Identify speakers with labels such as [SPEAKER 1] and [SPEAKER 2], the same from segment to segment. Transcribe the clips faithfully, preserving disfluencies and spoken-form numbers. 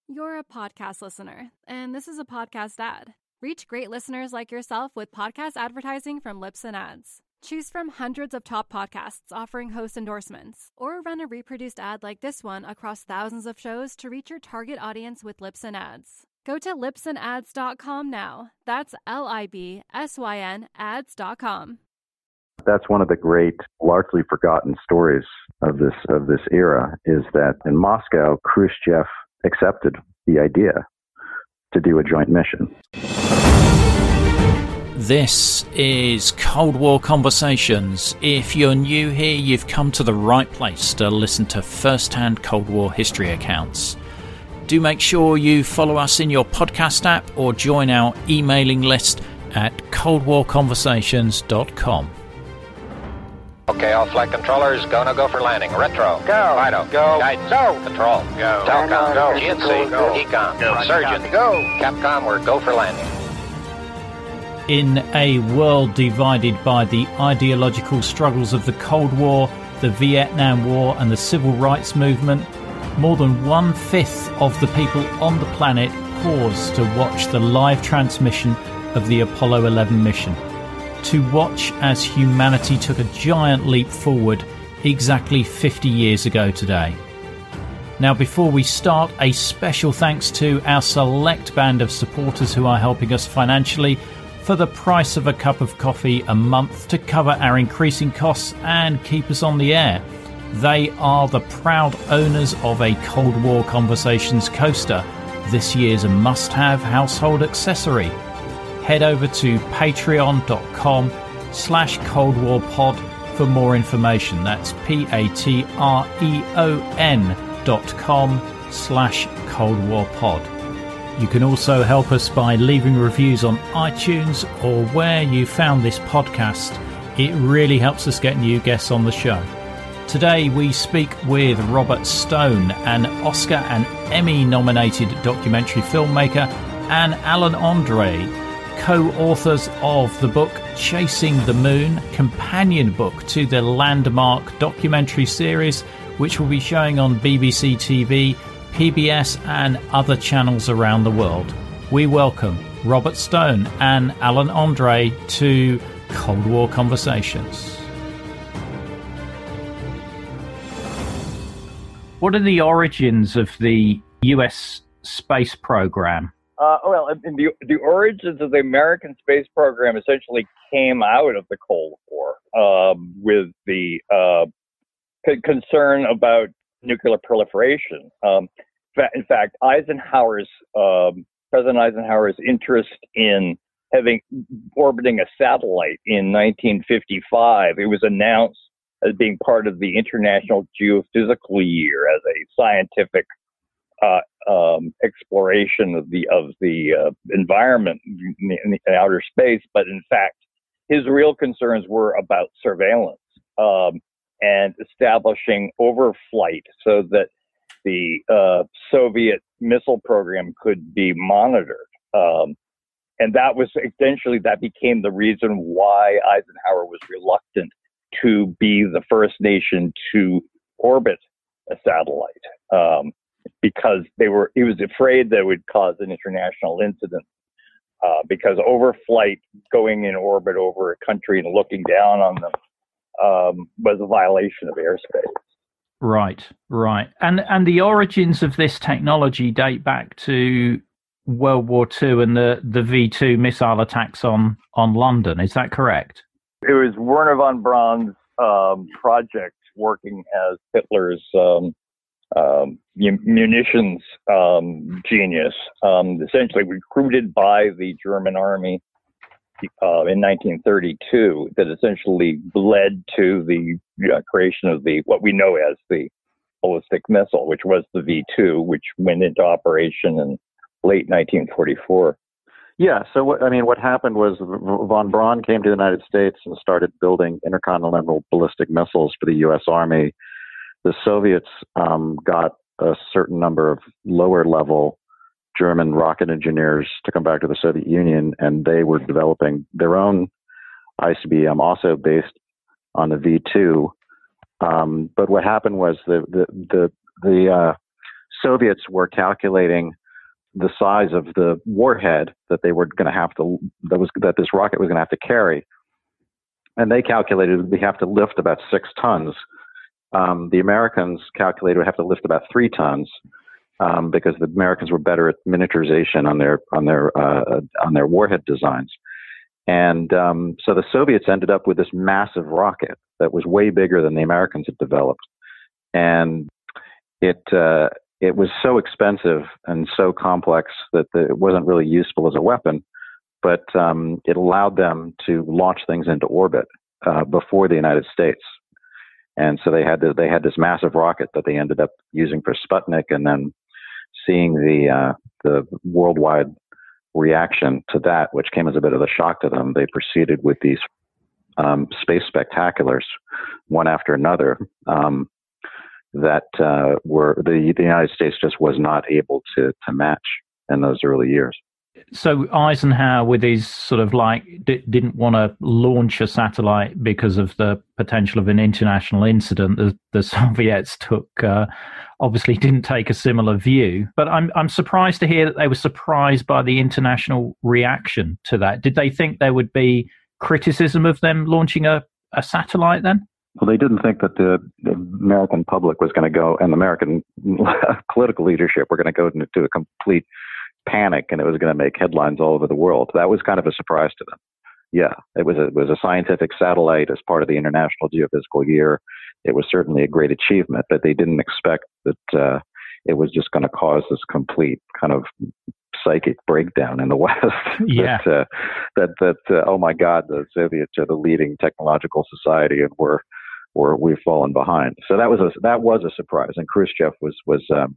[SPEAKER 1] You're a podcast listener, and this is a podcast ad. Reach great listeners like yourself with podcast advertising from Libsyn Ads. Choose from hundreds of top podcasts offering host endorsements, or run a reproduced ad like this one across thousands of shows to reach your target audience with Libsyn Ads. Go to libsyn ads dot com now. That's L I B S Y N ads dot com.
[SPEAKER 2] That's one of the great, largely forgotten stories of this of this era, is that in Moscow, Khrushchev accepted the idea to do a joint mission.
[SPEAKER 3] This is Cold War Conversations. If you're new here, you've come to the right place to listen to first-hand Cold War history accounts. Do make sure you follow us in your podcast app or join our emailing list at cold war conversations dot com.
[SPEAKER 4] Okay, all flight controllers, go, no, go for landing. Retro. Go. Fido. Go. Guidance. Go. Control. Go. Telcom. Go. G N C. Go. Ecom. Go. Surgeon. Go. Capcom, we're go for landing.
[SPEAKER 3] In a world divided by the ideological struggles of the Cold War, the Vietnam War and the Civil Rights Movement, more than one-fifth of the people on the planet paused to watch the live transmission of the Apollo eleven mission. To watch as humanity took a giant leap forward exactly fifty years ago today. Now, before we start, a special thanks to our select band of supporters who are helping us financially for the price of a cup of coffee a month to cover our increasing costs and keep us on the air. They are the proud owners of a Cold War Conversations coaster, this year's must-have household accessory. Head over to patreon.com slash Cold War Pod for more information. That's P-A-T-R-E-O-N dot com slash Cold War Pod. You can also help us by leaving reviews on iTunes or where you found this podcast. It really helps us get new guests on the show. Today we speak with Robert Stone, an Oscar and Emmy-nominated documentary filmmaker, and Alan Andre, co-authors of the book Chasing the Moon, companion book to the landmark documentary series, which will be showing on B B C T V, P B S and other channels around the world. We welcome Robert Stone and Alan Andre to Cold War Conversations. What are the origins of the U S space program?
[SPEAKER 5] Uh, well, the, the origins of the American space program essentially came out of the Cold War um, with the uh, c- concern about nuclear proliferation. Um, in fact, Eisenhower's um, President Eisenhower's interest in having orbiting a satellite in nineteen fifty-five, it was announced as being part of the International Geophysical Year as a scientific Uh, um, exploration of the of the uh, environment in, in, in outer space, but in fact, his real concerns were about surveillance um, and establishing overflight so that the uh, Soviet missile program could be monitored. Um, and that was essentially that became the reason why Eisenhower was reluctant to be the first nation to orbit a satellite. Um, because they were, he was afraid that it would cause an international incident, uh, because overflight, going in orbit over a country and looking down on them, um, was a violation of airspace.
[SPEAKER 3] Right, right. And and the origins of this technology date back to World War Two and the, the V two missile attacks on, on London. Is that correct?
[SPEAKER 5] It was Werner von Braun's um, project working as Hitler's um, Um, munitions um, genius, um, essentially recruited by the German army uh, in nineteen thirty-two, that essentially led to the uh, creation of the what we know as the ballistic missile, which was the V two, which went into operation in late nineteen forty-four.
[SPEAKER 2] Yeah, so what, I mean, what happened was von Braun came to the United States and started building intercontinental ballistic missiles for the U S Army. The Soviets um, got a certain number of lower-level German rocket engineers to come back to the Soviet Union, and they were developing their own I C B M, also based on the V two. Um, but what happened was the the the, the uh, Soviets were calculating the size of the warhead that they were going to have to that was that this rocket was going to have to carry, and they calculated we have to lift about six tons. Um, the Americans calculated we have to lift about three tons um, because the Americans were better at miniaturization on their on their uh, on their warhead designs, and um, so the Soviets ended up with this massive rocket that was way bigger than the Americans had developed, and it uh, it was so expensive and so complex that the, it wasn't really useful as a weapon, but um, it allowed them to launch things into orbit uh, before the United States. And so they had to, they had this massive rocket that they ended up using for Sputnik, and then seeing the uh, the worldwide reaction to that, which came as a bit of a shock to them, they proceeded with these um, space spectaculars, one after another, um, that uh, were the, the United States just was not able to to match in those early years.
[SPEAKER 3] So Eisenhower, with his sort of like, d- didn't want to launch a satellite because of the potential of an international incident. The, the Soviets took, uh, obviously didn't take a similar view. But I'm I'm surprised to hear that they were surprised by the international reaction to that. Did they think there would be criticism of them launching a, a satellite then?
[SPEAKER 2] Well, they didn't think that the, the American public was going to go, and the American political leadership were going to go into a complete panic, and it was going to make headlines all over the world. That was kind of a surprise to them. Yeah, it was a, it was a scientific satellite as part of the International Geophysical Year. It was certainly a great achievement, but they didn't expect that uh, it was just going to cause this complete kind of psychic breakdown in the West.
[SPEAKER 3] Yeah.
[SPEAKER 2] that, uh, that, that uh, oh my God, the Soviets are the leading technological society, and we're, we're we've fallen behind. So that was a that was a surprise, and Khrushchev was was. Um,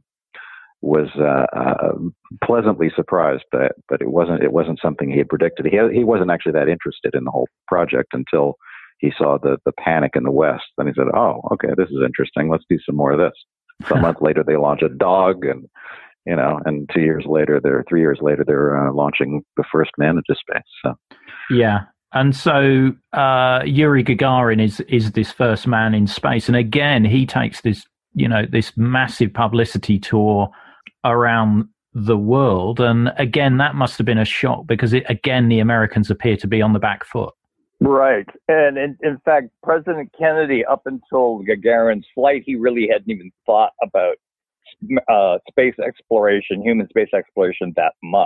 [SPEAKER 2] was uh, uh, pleasantly surprised, but but it wasn't it wasn't something he had predicted. He he wasn't actually that interested in the whole project until he saw the the panic in the West. Then he said, "Oh, okay, this is interesting. Let's do some more of this." So a month later, they launch a dog, and you know, and two years later, they're three years later, they're uh, launching the first man into space. So
[SPEAKER 3] yeah. And so uh, Yuri Gagarin is is this first man in space, and again, he takes this you know this massive publicity tour around the world, and again that must have been a shock, because it, again the Americans appear to be on the back foot.
[SPEAKER 5] Right, and in, in fact, President Kennedy, up until Gagarin's flight, he really hadn't even thought about uh, space exploration, human space exploration, that much.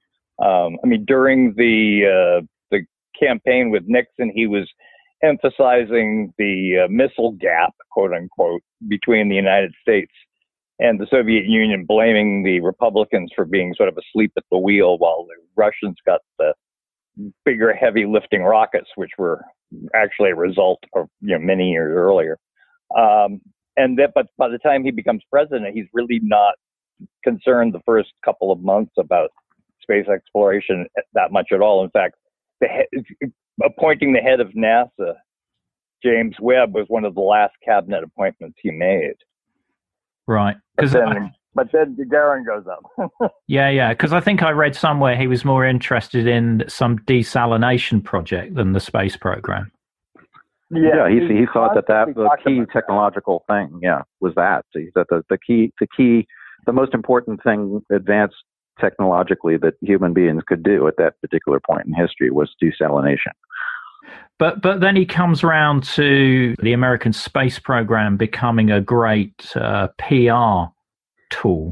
[SPEAKER 5] Um, I mean, during the uh, the campaign with Nixon, he was emphasizing the uh, missile gap, quote unquote, between the United States and the Soviet Union, blaming the Republicans for being sort of asleep at the wheel while the Russians got the bigger, heavy lifting rockets, which were actually a result of, you know, many years earlier. Um, and that, but by the time he becomes president, he's really not concerned the first couple of months about space exploration that much at all. In fact, the he- appointing the head of NASA, James Webb, was one of the last cabinet appointments he made.
[SPEAKER 3] Right.
[SPEAKER 5] But then, but then Gagarin goes up.
[SPEAKER 3] yeah, yeah. Because I think I read somewhere he was more interested in some desalination project than the space program.
[SPEAKER 2] Yeah, yeah he, he thought that that the key technological that. thing, yeah, was that. So that the, the key, the key, the most important thing advanced technologically that human beings could do at that particular point in history was desalination.
[SPEAKER 3] But but then he comes around to the American space program becoming a great uh, P R tool.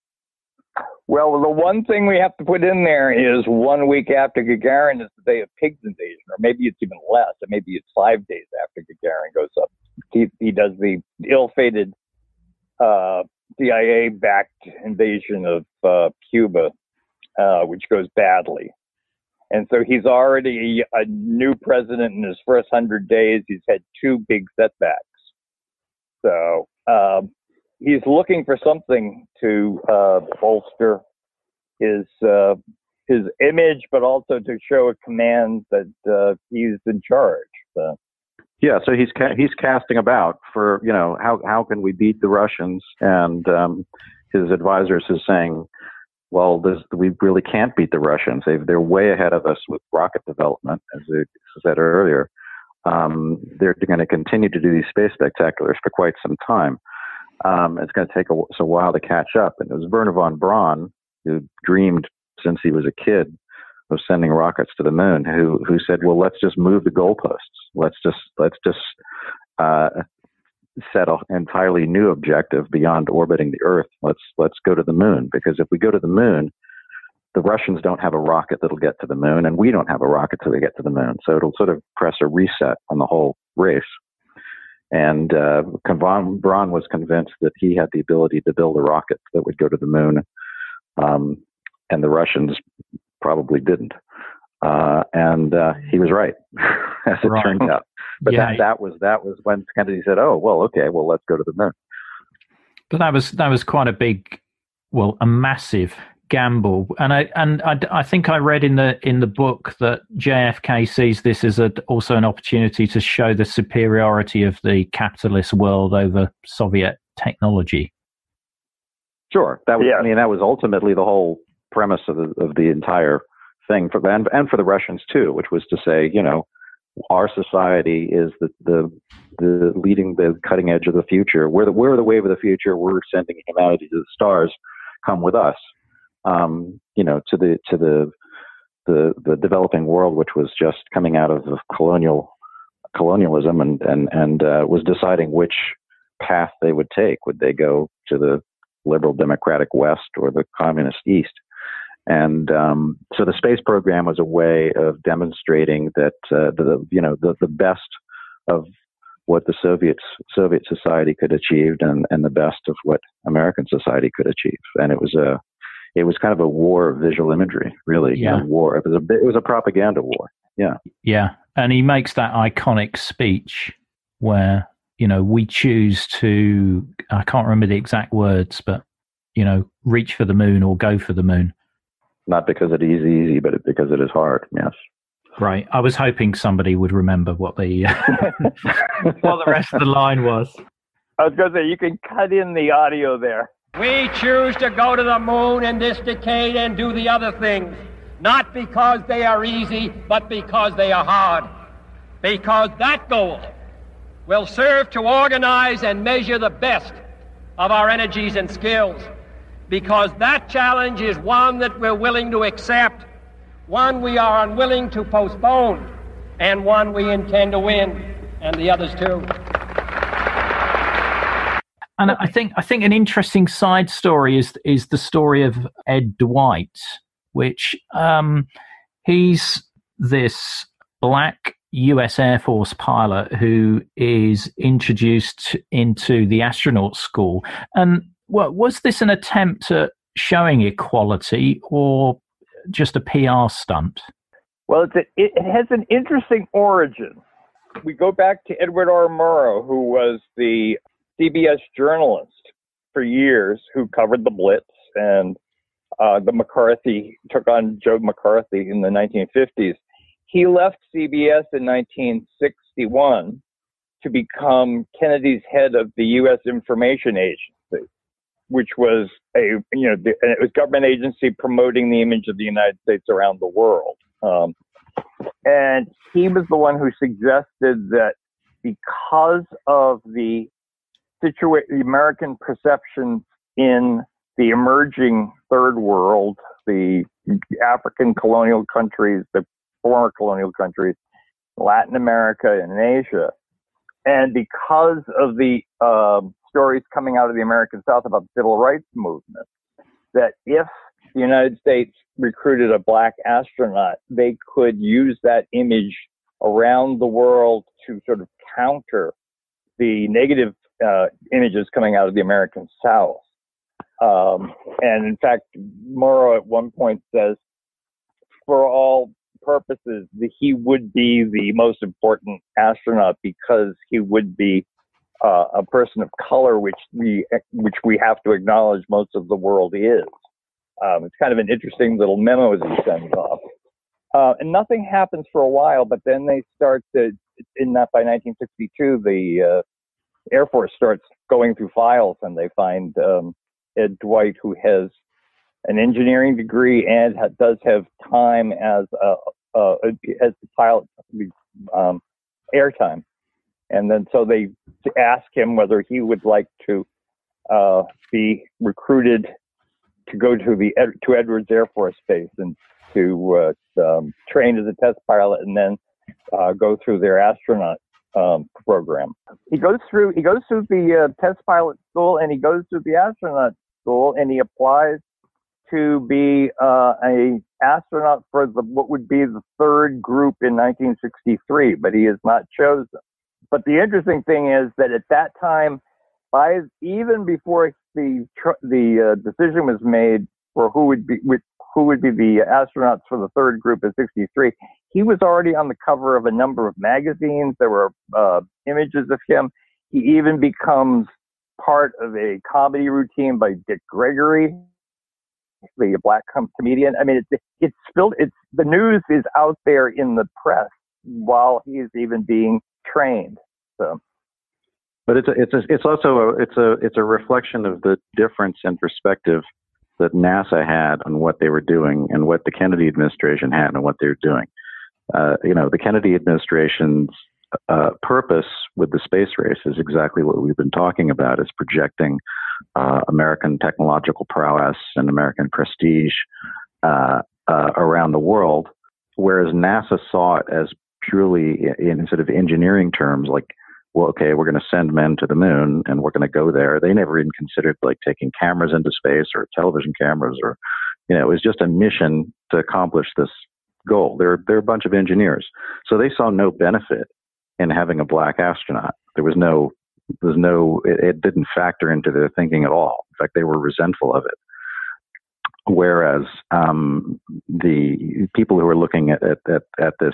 [SPEAKER 5] Well, the one thing we have to put in there is one week after Gagarin is the day of Pigs invasion, or maybe it's even less, or maybe it's five days after Gagarin goes up. He, he does the ill-fated uh, C I A-backed invasion of uh, Cuba, uh, which goes badly. And so he's already a new president in his first hundred days. He's had two big setbacks. So um, he's looking for something to uh, bolster his uh, his image, but also to show a command that uh, he's in charge. So.
[SPEAKER 2] Yeah, so he's ca- he's casting about for, you know, how how can we beat the Russians? And um, his advisors is saying, well, this, we really can't beat the Russians. They've, they're way ahead of us with rocket development, as I said earlier. Um, they're going to continue to do these space spectaculars for quite some time. Um, it's going to take a, a while to catch up. And it was Wernher von Braun, who dreamed since he was a kid of sending rockets to the moon, who who said, well, let's just move the goalposts. Let's just let's just uh, set an entirely new objective beyond orbiting the Earth. Let's let's go to the moon, because if we go to the moon, the Russians don't have a rocket that'll get to the moon, and we don't have a rocket till they get to the moon. So it'll sort of press a reset on the whole race. And uh, von Braun was convinced that he had the ability to build a rocket that would go to the moon, um, and the Russians probably didn't. Uh, and uh, he was right, as it
[SPEAKER 3] right.
[SPEAKER 2] turned out. But
[SPEAKER 3] yeah.
[SPEAKER 2] that, that was that was when Kennedy said, "Oh, well, okay, well, let's go to the moon."
[SPEAKER 3] But that was that was quite a big, well, a massive gamble, and I and I, I think I read in the in the book that J F K sees this as a, also an opportunity to show the superiority of the capitalist world over Soviet technology.
[SPEAKER 2] Sure, that was.
[SPEAKER 5] Yeah.
[SPEAKER 2] I mean, that was ultimately the whole premise of the of the entire thing for and and for the Russians too, which was to say, you know, our society is the the the leading the cutting edge of the future. We're the we're the wave of the future. We're sending humanity to the stars. Come with us. Um, you know, to the to the, the the developing world, which was just coming out of colonial colonialism, and and and uh, was deciding which path they would take. Would they go to the liberal democratic West or the communist East? And um, so the space program was a way of demonstrating that uh, the you know the the best of what the Soviets Soviet society could achieve, and and the best of what American society could achieve. And it was a It was kind of a war of visual imagery, really.
[SPEAKER 3] Yeah.
[SPEAKER 2] You know, war. It was a it was a propaganda war. Yeah.
[SPEAKER 3] Yeah, and he makes that iconic speech where, you know, we choose to, I can't remember the exact words, but, you know, reach for the moon or go for the moon.
[SPEAKER 2] Not because it is easy, but because it is hard. Yes.
[SPEAKER 3] Right. I was hoping somebody would remember what the what the rest of the line was.
[SPEAKER 5] I was going to say, you can cut in the audio there.
[SPEAKER 6] We choose to go to the moon in this decade and do the other things, not because they are easy, but because they are hard. Because that goal will serve to organize and measure the best of our energies and skills. Because that challenge is one that we're willing to accept, one we are unwilling to postpone, and one we intend to win, and the others too.
[SPEAKER 3] And I think I think an interesting side story is is the story of Ed Dwight, which um, he's this black U S Air Force pilot who is introduced into the astronaut school. And well, was this an attempt at showing equality or just a P R stunt?
[SPEAKER 5] Well, it's a, it has an interesting origin. We go back to Edward R. Murrow, who was the C B S journalist for years, who covered the Blitz and uh, the McCarthy, took on Joe McCarthy in the nineteen fifties. He left C B S in nineteen sixty-one to become Kennedy's head of the U S Information Agency, which was a, you know, the, it was a government agency promoting the image of the United States around the world. Um, and he was the one who suggested that because of the Situa- the American perception in the emerging third world, the African colonial countries, the former colonial countries, Latin America and Asia, and because of the uh, stories coming out of the American South about the civil rights movement, that if the United States recruited a black astronaut, they could use that image around the world to sort of counter the negative Uh, images coming out of the American South. Um, and in fact, Murrow at one point says, for all purposes, that he would be the most important astronaut because he would be uh, a person of color, which we which we have to acknowledge most of the world is. Um, it's kind of an interesting little memo that he sends off. Uh, and nothing happens for a while, but then they start to, in that by nineteen sixty-two, the uh, Air Force starts going through files, and they find um, Ed Dwight, who has an engineering degree and ha- does have time as a, a, as the pilot um, airtime, and then so they ask him whether he would like to uh, be recruited to go to the to Edwards Air Force Base and to uh, um, train as a test pilot, and then uh, go through their astronaut um, program. He goes through he goes through the uh, test pilot school, and he goes through the astronaut school, and he applies to be uh, a astronaut for the what would be the third group in nineteen sixty-three, but he is not chosen. But the interesting thing is that at that time, by even before the the uh, decision was made for who would be who would be the astronauts for the third group in sixty-three, he was already on the cover of a number of magazines. There were uh, images of him. He even becomes part of a comedy routine by Dick Gregory, the black com- comedian. I mean, it's it's spilled. It's the news is out there in the press while he is even being trained. So,
[SPEAKER 2] but it's a, it's a, it's also a, it's a it's a reflection of the difference in perspective that NASA had on what they were doing and what the Kennedy administration had on what they were doing. Uh, you know, the Kennedy administration's uh, purpose with the space race is exactly what we've been talking about: is projecting uh, American technological prowess and American prestige uh, uh, around the world, whereas NASA saw it as purely in sort of engineering terms, like, well, okay, we're going to send men to the moon and we're going to go there. They never even considered like taking cameras into space or television cameras, or, you know, it was just a mission to accomplish this goal. They're, they're a bunch of engineers. So they saw no benefit in having a black astronaut. There was no, there was no, it, it didn't factor into their thinking at all. In fact, they were resentful of it. Whereas um, the people who are looking at, at, at, at this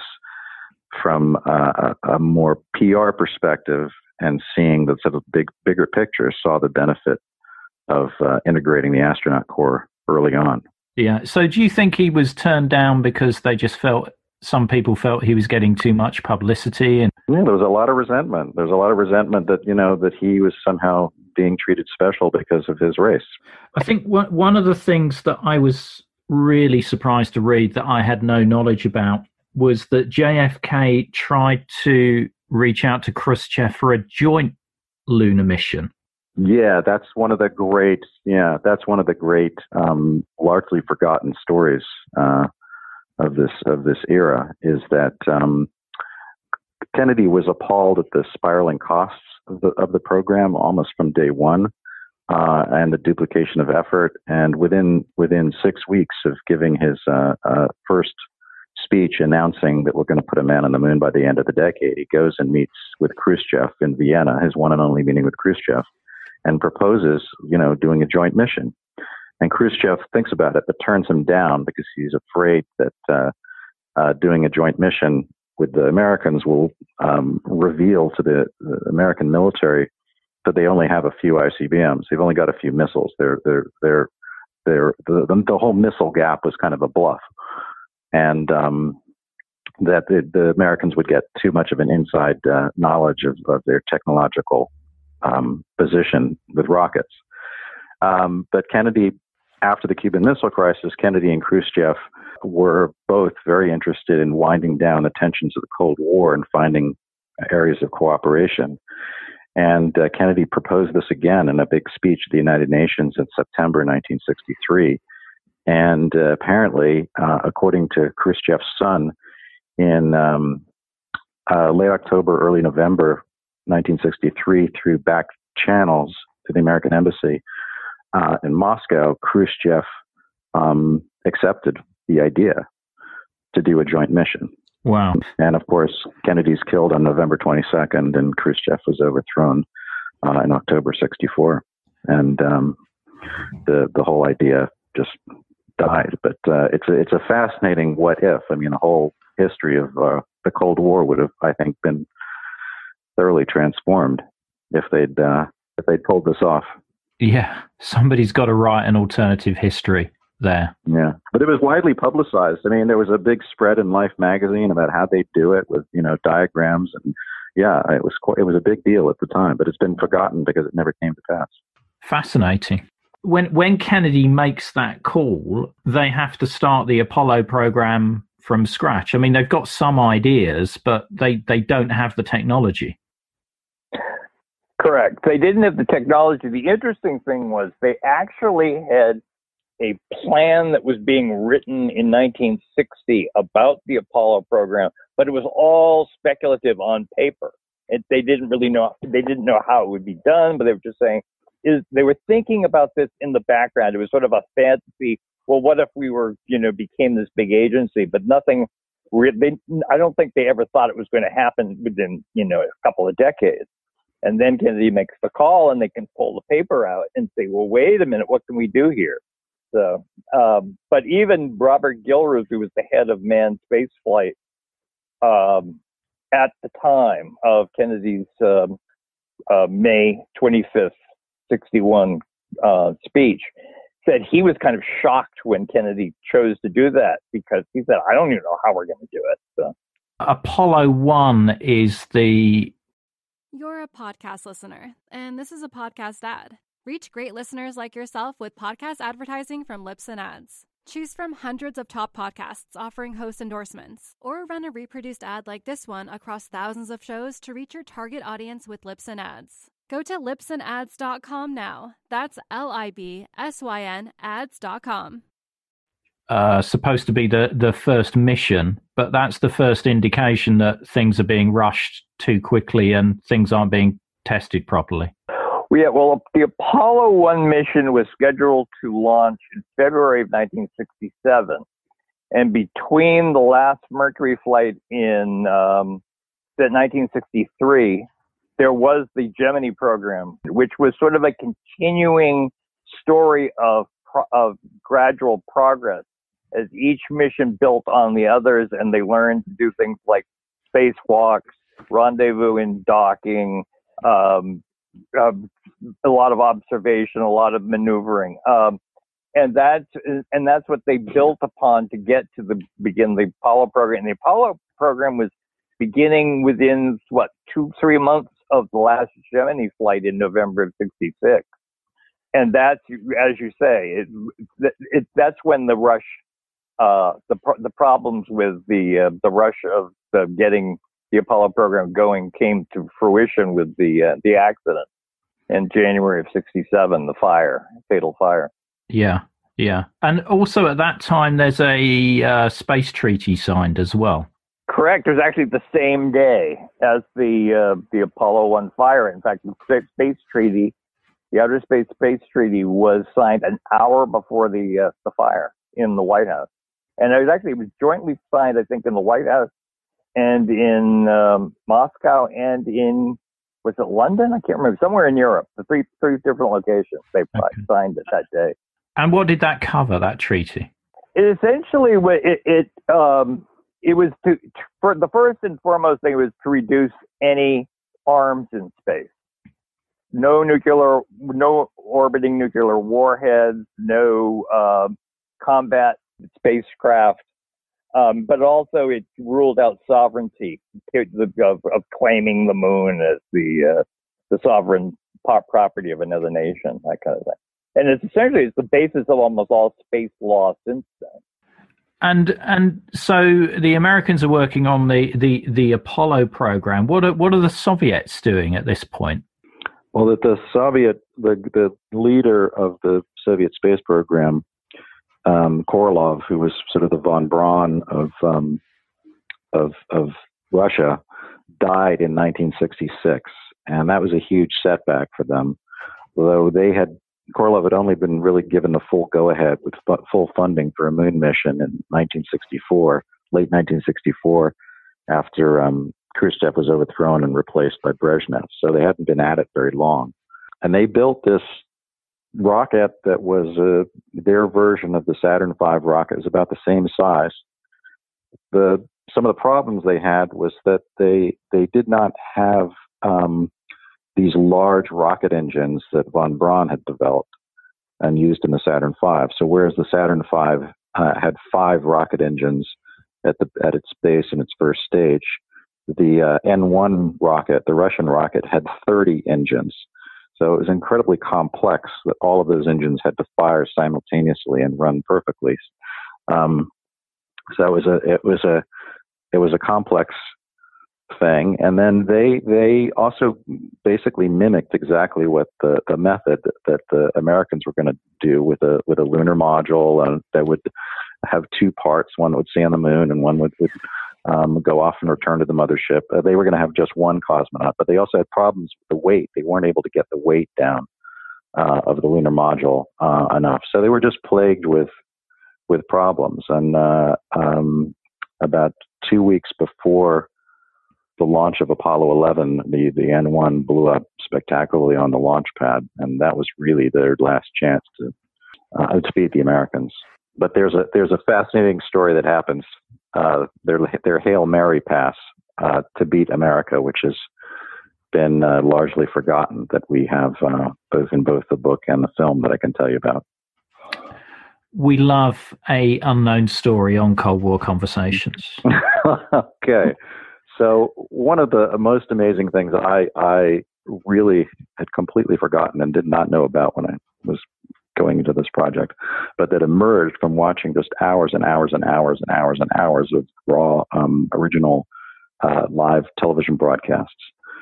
[SPEAKER 2] from uh, a more P R perspective and seeing the sort of big, bigger picture, saw the benefit of uh, integrating the astronaut corps early on.
[SPEAKER 3] Yeah. So do you think he was turned down because they just felt, some people felt he was getting too much publicity? And
[SPEAKER 2] yeah, there was a lot of resentment. There was a lot of resentment that, you know, that he was somehow being treated special because of his race.
[SPEAKER 3] I think one of the things that I was really surprised to read that I had no knowledge about was that J F K tried to reach out to Khrushchev for a joint lunar mission.
[SPEAKER 2] Yeah, that's one of the great, yeah, that's one of the great, um, largely forgotten stories uh, of this of this era, is that um, Kennedy was appalled at the spiraling costs of the of the program almost from day one, uh, and the duplication of effort. And within within six weeks of giving his uh, uh, first speech announcing that we're going to put a man on the moon by the end of the decade, he goes and meets with Khrushchev in Vienna, his one and only meeting with Khrushchev, and proposes, you know, doing a joint mission. And Khrushchev thinks about it, but turns him down because he's afraid that uh, uh, doing a joint mission with the Americans will um, reveal to the, the American military that they only have a few I C B Ms. They've only got a few missiles. They're, they're, they're, they're, the, the whole missile gap was kind of a bluff. And um, that the, the Americans would get too much of an inside uh, knowledge of, of their technological um, position with rockets. Um, but Kennedy, after the Cuban Missile Crisis, Kennedy and Khrushchev were both very interested in winding down the tensions of the Cold War and finding areas of cooperation. And uh, Kennedy proposed this again in a big speech at the United Nations in September nineteen sixty-three. And uh, apparently, uh, according to Khrushchev's son, in um, uh, late October, early November nineteen sixty-three, through back channels to the American embassy uh, in Moscow, Khrushchev um, accepted the idea to do a joint mission.
[SPEAKER 3] Wow.
[SPEAKER 2] And of course, Kennedy's killed on November twenty-second, and Khrushchev was overthrown uh, in October sixty-four. And um, the the whole idea just died. But uh, it's a, it's a fascinating what if. I mean, the whole history of uh, the Cold War would have, I think, been thoroughly transformed if they'd uh, if they'd pulled this off.
[SPEAKER 3] Yeah, somebody's got to write an alternative history there.
[SPEAKER 2] Yeah, but it was widely publicized. I mean, there was a big spread in Life magazine about how they do it with, you know, diagrams, and yeah, it was quite, it was a big deal at the time. But it's been forgotten because it never came to pass.
[SPEAKER 3] Fascinating. When when Kennedy makes that call, they have to start the Apollo program from scratch. I mean, they've got some ideas, but they, they don't have the technology.
[SPEAKER 5] Correct. They didn't have the technology. The interesting thing was they actually had a plan that was being written in nineteen sixty about the Apollo program, but it was all speculative on paper. It, they didn't really know, they didn't know how it would be done, but they were just saying, is they were thinking about this in the background. It was sort of a fantasy. Well, what if we were, you know, became this big agency, but nothing, they, I don't think they ever thought it was going to happen within, you know, a couple of decades. And then Kennedy makes the call and they can pull the paper out and say, well, wait a minute, what can we do here? So, um, but even Robert Gilruth, who was the head of manned space flight, um, at the time of Kennedy's um, uh, May twenty-fifth, sixty-one uh, speech, said he was kind of shocked when Kennedy chose to do that because he said, I don't even know how we're going to do it. So.
[SPEAKER 3] Apollo one is the...
[SPEAKER 1] You're a podcast listener, and this is a podcast ad. Reach great listeners like yourself with podcast advertising from Libsyn Ads. Choose from hundreds of top podcasts offering host endorsements, or run a reproduced ad like this one across thousands of shows to reach your target audience with Libsyn Ads. Go to libsyn ads dot com now. That's L I B S Y N ads dot com.
[SPEAKER 3] Uh, supposed to be the, the first mission, but that's the first indication that things are being rushed too quickly and things aren't being tested properly.
[SPEAKER 5] Yeah, well, the Apollo one mission was scheduled to launch in February of nineteen sixty-seven. And between the last Mercury flight in um, nineteen sixty-three, there was the Gemini program, which was sort of a continuing story of of gradual progress as each mission built on the others, and they learned to do things like spacewalks, rendezvous and docking, um, uh, a lot of observation, a lot of maneuvering, um, and that's and that's what they built upon to get to the begin the Apollo program. And the Apollo program was beginning within what two, three months of the last Gemini flight in November of sixty-six, and that's, as you say, it, it, it that's when the rush, uh, the the problems with the uh, the rush of the getting the Apollo program going came to fruition with the uh, the accident in January of sixty-seven, the fire, fatal fire.
[SPEAKER 3] Yeah, yeah. And also at that time, there's a uh, space treaty signed as well.
[SPEAKER 5] Correct. It was actually the same day as the uh, the Apollo one fire. In fact, the space treaty, the Outer Space Space Treaty, was signed an hour before the uh, the fire in the White House. And it was actually it was jointly signed, I think, in the White House and in um, Moscow and in, was it London? I can't remember. Somewhere in Europe. The three three different locations they okay. signed it that day.
[SPEAKER 3] And what did that cover, that treaty?
[SPEAKER 5] It essentially, it it, um, it was to, for the first and foremost thing was to reduce any arms in space. No nuclear, no orbiting nuclear warheads, no uh, combat spacecraft. Um, but also it ruled out sovereignty of, of claiming the moon as the uh, the sovereign property of another nation, that kind of thing. And it's essentially it's the basis of almost all space law since then.
[SPEAKER 3] And and so the Americans are working on the, the, the Apollo program. What are what are the Soviets doing at this point?
[SPEAKER 2] Well, that the Soviet the the leader of the Soviet space program, Um, Korolev, who was sort of the von Braun of um, of of Russia, died in nineteen sixty-six, and that was a huge setback for them. Although they had Korolev had only been really given the full go-ahead with fu- full funding for a moon mission in nineteen sixty-four, late nineteen sixty-four, after um, Khrushchev was overthrown and replaced by Brezhnev. So they hadn't been at it very long, and they built this rocket that was uh, their version of the Saturn five rocket. It was about the same size. The some of the problems they had was that they they did not have um, these large rocket engines that von Braun had developed and used in the Saturn five. So whereas the Saturn five uh, had five rocket engines at the at its base in its first stage, the uh, N one rocket, the Russian rocket, had thirty engines. So it was incredibly complex that all of those engines had to fire simultaneously and run perfectly. Um, so it was a it was a it was a complex thing. And then they they also basically mimicked exactly what the, the method that, that the Americans were going to do with a with a lunar module, and that would have two parts. One would stay on the moon, and one would, would um, go off and return to the mothership. Uh, they were going to have just one cosmonaut, but they also had problems with the weight. They weren't able to get the weight down uh, of the lunar module uh, enough. So they were just plagued with with problems. And uh, um, about two weeks before the launch of Apollo eleven, the, the N one blew up spectacularly on the launch pad, and that was really their last chance to uh, to beat the Americans. But there's a there's a fascinating story that happens. Uh, their their Hail Mary pass uh, to beat America, which has been uh, largely forgotten, that we have uh, both in both the book and the film that I can tell you about.
[SPEAKER 3] We love a unknown story on Cold War Conversations.
[SPEAKER 2] Okay. So one of the most amazing things I, I really had completely forgotten and did not know about when I was going into this project, but that emerged from watching just hours and hours and hours and hours and hours of raw, um, original uh, live television broadcasts,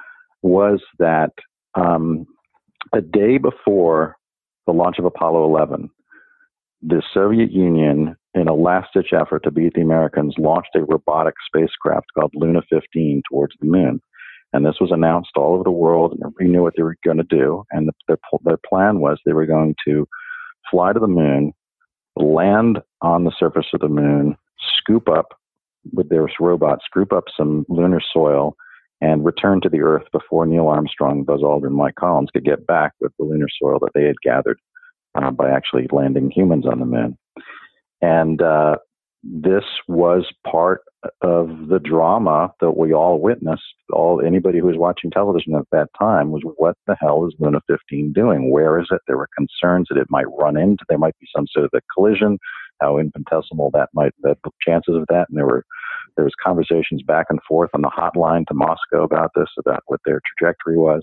[SPEAKER 2] was that um, a day before the launch of Apollo eleven, the Soviet Union, in a last-ditch effort to beat the Americans, launched a robotic spacecraft called Luna fifteen towards the moon. And this was announced all over the world, and everybody knew what they were going to do. And the, their, their plan was they were going to fly to the moon, land on the surface of the moon, scoop up, with their robot, scoop up some lunar soil, and return to the Earth before Neil Armstrong, Buzz Aldrin, and Mike Collins could get back with the lunar soil that they had gathered uh, by actually landing humans on the moon. And uh, this was part of the drama that we all witnessed. All anybody who was watching television at that time was, what the hell is Luna fifteen doing? Where is it? There were concerns that it might run into, there might be some sort of a collision, how infinitesimal that might, the chances of that. And there were there was conversations back and forth on the hotline to Moscow about this, about what their trajectory was.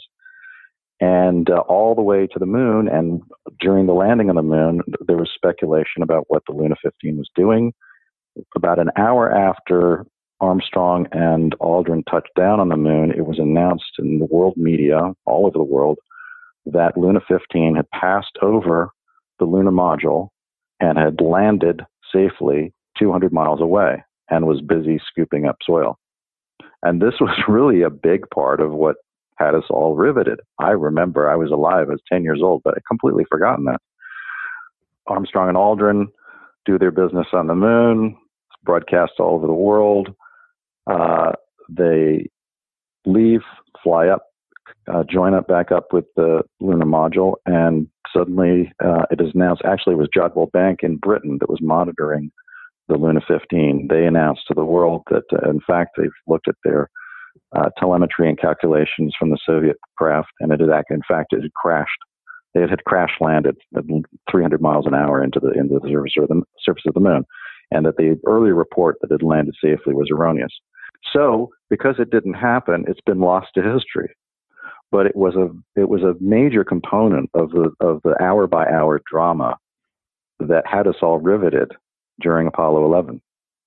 [SPEAKER 2] And uh, all the way to the moon, and during the landing on the moon, there was speculation about what the Luna fifteen was doing. About an hour after Armstrong and Aldrin touched down on the moon, it was announced in the world media, all over the world, that Luna fifteen had passed over the lunar module and had landed safely two hundred miles away and was busy scooping up soil. And this was really a big part of what had us all riveted. I remember I was alive, I was ten years old, but I'd completely forgotten that. Armstrong and Aldrin do their business on the moon, broadcast all over the world. Uh, they leave, fly up, uh, join up back up with the lunar module, and suddenly uh, it is announced, actually it was Jodrell Bank in Britain that was monitoring the Luna fifteen. They announced to the world that, uh, in fact, they've looked at their uh, telemetry and calculations from the Soviet craft, and it had, in fact, it had crashed. They had, had crash landed at three hundred miles an hour into the into the surface of the surface of the moon, and that the earlier report that it landed safely was erroneous. So, because it didn't happen, it's been lost to history. But it was a it was a major component of the of the hour by hour drama that had us all riveted during Apollo eleven.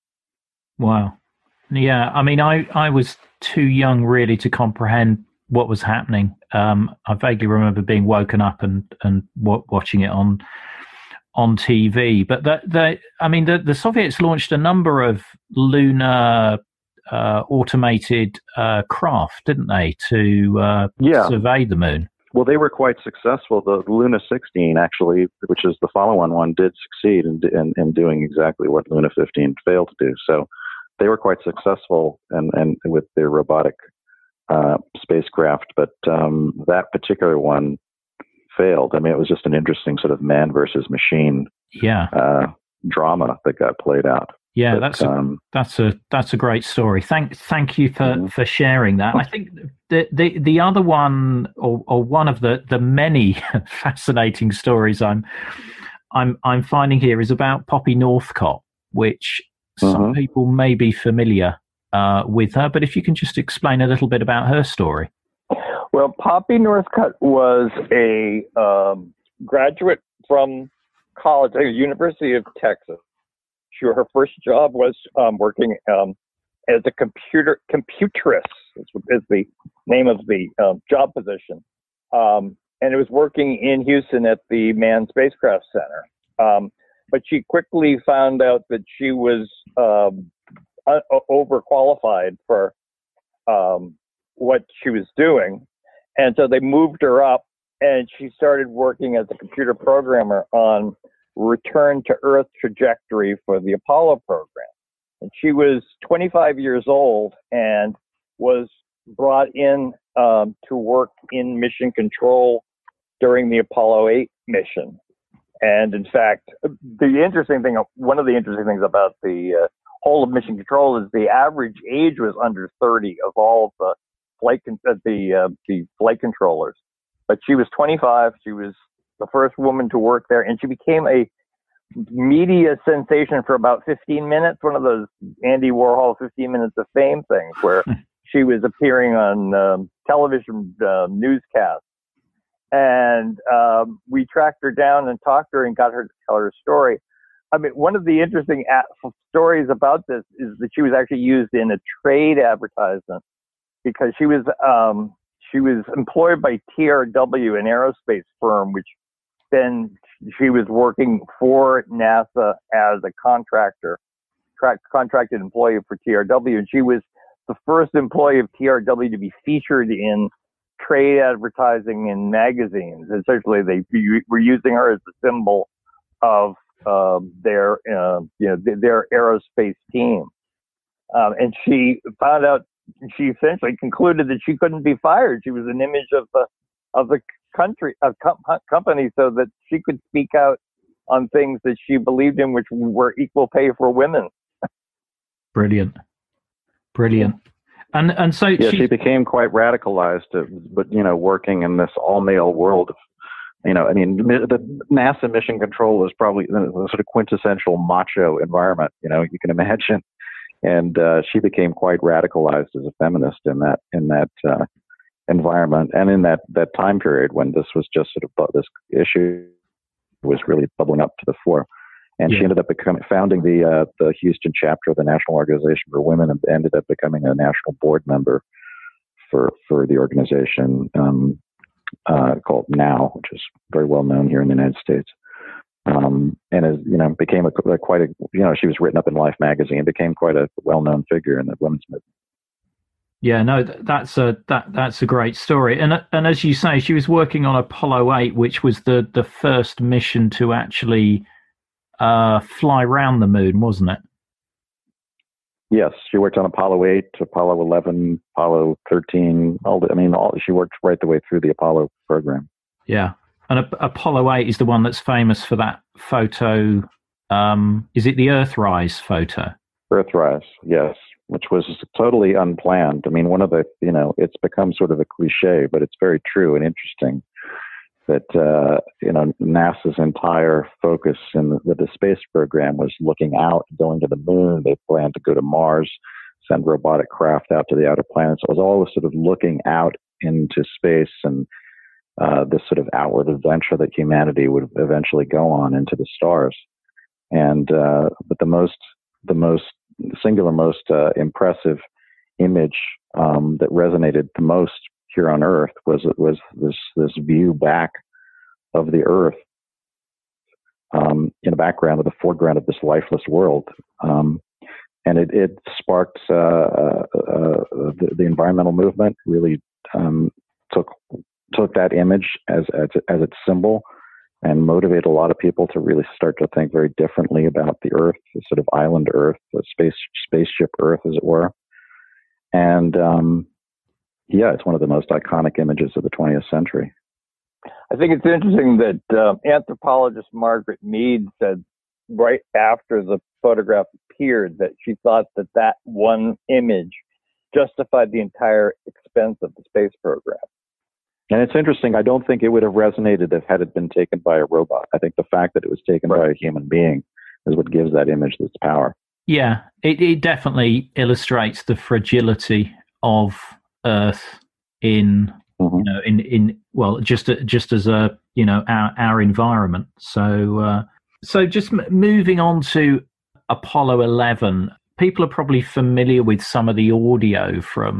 [SPEAKER 3] Wow. Yeah, I mean, I, I was too young really to comprehend what was happening. Um, I vaguely remember being woken up and and w- watching it on on T V. But the, the I mean, the, the Soviets launched a number of lunar uh, automated uh, craft, didn't they, to uh,
[SPEAKER 2] yeah.
[SPEAKER 3] survey the moon?
[SPEAKER 2] Well, they were quite successful. The Luna sixteen, actually, which is the follow-on one, did succeed in, in, in doing exactly what Luna fifteen failed to do. So they were quite successful and, and with their robotic uh, spacecraft, but um, that particular one failed. I mean, it was just an interesting sort of man versus machine
[SPEAKER 3] yeah.
[SPEAKER 2] uh, drama that got played out.
[SPEAKER 3] Yeah,
[SPEAKER 2] but,
[SPEAKER 3] that's a,
[SPEAKER 2] um,
[SPEAKER 3] that's a that's a great story. Thank thank you for,
[SPEAKER 2] mm-hmm.
[SPEAKER 3] for sharing that. I think the the, the other one, or, or one of the, the many fascinating stories I'm I'm I'm finding here is about Poppy Northcott, which mm-hmm. some people may be familiar uh, with her. But if you can just explain a little bit about her story.
[SPEAKER 5] Well, Poppy Northcott was a um, graduate from college, the University of Texas. She, her first job was um, working um, as a computer computeress is, is the name of the um, job position. Um, and it was working in Houston at the Manned Spacecraft Center. Um, but she quickly found out that she was um, uh, overqualified for um, what she was doing. And so they moved her up, and she started working as a computer programmer on return to Earth trajectory for the Apollo program. And she was twenty-five years old and was brought in um, to work in mission control during the Apollo eight mission. And in fact, the interesting thing, one of the interesting things about the uh, whole of mission control is the average age was under thirty of all of the flight con- uh, the uh, the flight controllers. But she was twenty-five. She was the first woman to work there, and she became a media sensation for about fifteen minutes, one of those Andy Warhol fifteen minutes of fame things where she was appearing on um, television uh, newscasts. And um, we tracked her down and talked to her and got her to tell her story. I mean, one of the interesting a- stories about this is that she was actually used in a trade advertisement because she was um, she was employed by T R W, an aerospace firm, which then she was working for NASA as a contractor, tra- contracted employee for T R W. And she was the first employee of T R W to be featured in trade advertising in magazines. Essentially, they were using her as a symbol of uh, their, uh, you know, their aerospace team. Um, and she found out, she essentially concluded that she couldn't be fired. She was an image of the of the country, of com- company, so that she could speak out on things that she believed in, which were equal pay for women.
[SPEAKER 3] Brilliant, brilliant. And and so
[SPEAKER 2] yeah,
[SPEAKER 3] she,
[SPEAKER 2] she became quite radicalized, uh, but you know, working in this all-male world. Of, you know, I mean, the NASA mission control is probably the, the sort of quintessential macho environment. You know, you can imagine. And uh, she became quite radicalized as a feminist in that in that uh, environment and in that, that time period when this was just sort of this issue was really bubbling up to the fore. And yeah. she ended up becoming founding the uh, the Houston chapter of the National Organization for Women, and ended up becoming a national board member for for the organization um, uh, called NOW, which is very well known here in the United States. Um, and as you know, became a, a quite a you know she was written up in Life magazine, became quite a well known figure in the women's movement.
[SPEAKER 3] Yeah, no, that's a that that's a great story. And and as you say, she was working on Apollo eight, which was the the first mission to actually uh, fly around the moon, wasn't it?
[SPEAKER 2] Yes, she worked on Apollo eight, Apollo eleven, Apollo thirteen. All the, I mean, all she worked right the way through the Apollo program.
[SPEAKER 3] Yeah. And Apollo eight is the one that's famous for that photo. Um, is it the Earthrise photo?
[SPEAKER 2] Earthrise, yes, which was totally unplanned. I mean, one of the, you know, it's become sort of a cliche, but it's very true and interesting that, uh, you know, NASA's entire focus in the, the space program was looking out, going to the moon. They planned to go to Mars, send robotic craft out to the outer planets. So it was always sort of looking out into space and Uh, this sort of outward adventure that humanity would eventually go on into the stars. And, uh, but the most, the most singular, most uh, impressive image um, that resonated the most here on Earth was, was this, this view back of the Earth um, in the background of the foreground of this lifeless world. Um, and it, it sparked uh, uh, uh, the, the environmental movement, really um, took took that image as, as as its symbol and motivated a lot of people to really start to think very differently about the Earth, the sort of island Earth, the space spaceship Earth, as it were. And um, yeah, it's one of the most iconic images of the twentieth century.
[SPEAKER 5] I think it's interesting that uh, anthropologist Margaret Mead said right after the photograph appeared that she thought that that one image justified the entire expense of the space program.
[SPEAKER 2] And it's interesting, I don't think it would have resonated if had it been taken by a robot. I think the fact that it was taken right. by a human being is what gives that image its power.
[SPEAKER 3] Yeah, it, it definitely illustrates the fragility of Earth in, mm-hmm. you know, in, in well, just just as a, you know, our, our environment. So, uh, so just m- moving on to Apollo eleven, people are probably familiar with some of the audio from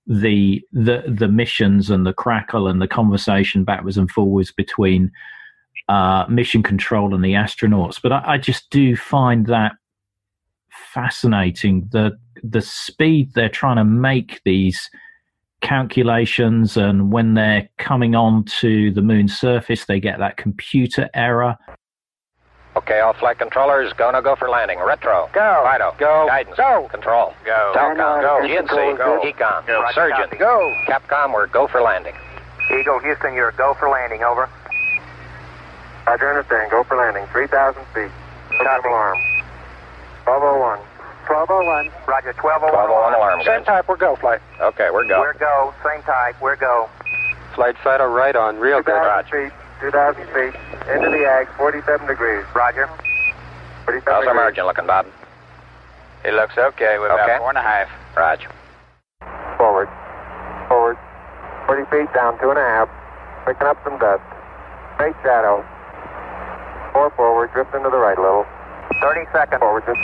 [SPEAKER 3] the the the missions and the crackle and the conversation backwards and forwards between uh, mission control and the astronauts. But I, I just do find that fascinating, the the speed they're trying to make these calculations, and when they're coming on to the moon's surface, they get that computer error.
[SPEAKER 4] Okay, all flight controllers, go, no, go for landing. Retro.
[SPEAKER 7] Go.
[SPEAKER 4] Fido.
[SPEAKER 7] Go.
[SPEAKER 4] Guidance.
[SPEAKER 7] Go.
[SPEAKER 4] Control.
[SPEAKER 7] Go.
[SPEAKER 4] Telcom.
[SPEAKER 7] Go.
[SPEAKER 4] G N C.
[SPEAKER 7] Go.
[SPEAKER 4] Econ.
[SPEAKER 7] Go.
[SPEAKER 4] Surgeon.
[SPEAKER 7] Go.
[SPEAKER 4] Capcom, we're go for landing.
[SPEAKER 7] Eagle, Houston, you're go for landing, over. Roger, understand. Go for landing. three thousand feet. Copy. Alarm. twelve oh one. twelve oh one. Roger, twelve oh one.
[SPEAKER 4] twelve oh one alarm.
[SPEAKER 7] Same type, we're go, flight.
[SPEAKER 4] Okay, we're go.
[SPEAKER 7] We're go. Same type, we're go.
[SPEAKER 8] Flight Fido, right on. Real good.
[SPEAKER 7] Roger. feet. two thousand feet. Into the ag, forty-seven degrees. Roger. forty-seven
[SPEAKER 4] How's our
[SPEAKER 7] degrees.
[SPEAKER 4] margin looking, Bob?
[SPEAKER 8] It looks okay. We're
[SPEAKER 4] Okay.
[SPEAKER 8] about four and a half.
[SPEAKER 4] Roger.
[SPEAKER 7] Forward. Forward. forty feet down, two and a half. Picking up some dust. Straight shadow. Four forward, drift into the right a little. thirty seconds. Forward, just.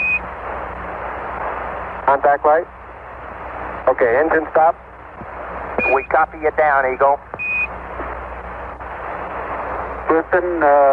[SPEAKER 7] Contact light. Okay, engine stop. We copy you down, Eagle. Houston, uh,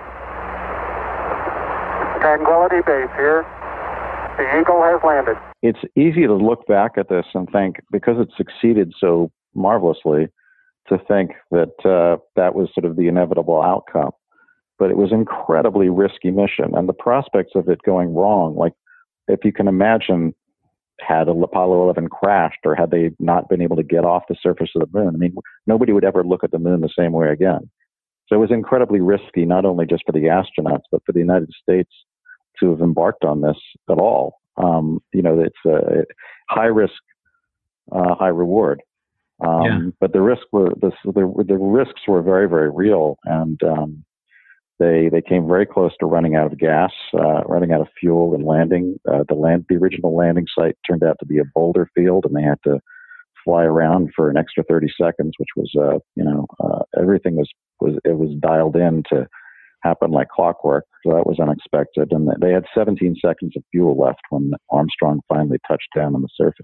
[SPEAKER 7] Tranquility Base here. The Eagle has landed.
[SPEAKER 2] It's easy to look back at this and think, because it succeeded so marvelously, to think that uh, that was sort of the inevitable outcome. But it was an incredibly risky mission, and the prospects of it going wrong, like if you can imagine, had Apollo eleven crashed, or had they not been able to get off the surface of the moon, I mean, nobody would ever look at the moon the same way again. So it was incredibly risky, not only just for the astronauts, but for the United States to have embarked on this at all. Um, you know, it's a high risk, uh, high reward. Um,
[SPEAKER 3] Yeah.
[SPEAKER 2] But the risk were the, the the risks were very, very real, and um, they they came very close to running out of gas, uh, running out of fuel, and landing. Uh, the land, the original landing site turned out to be a boulder field, and they had to fly around for an extra thirty seconds, which was, uh, you know, uh, everything was was it was dialed in to happen like clockwork. So that was unexpected, and they had seventeen seconds of fuel left when Armstrong finally touched down on the surface.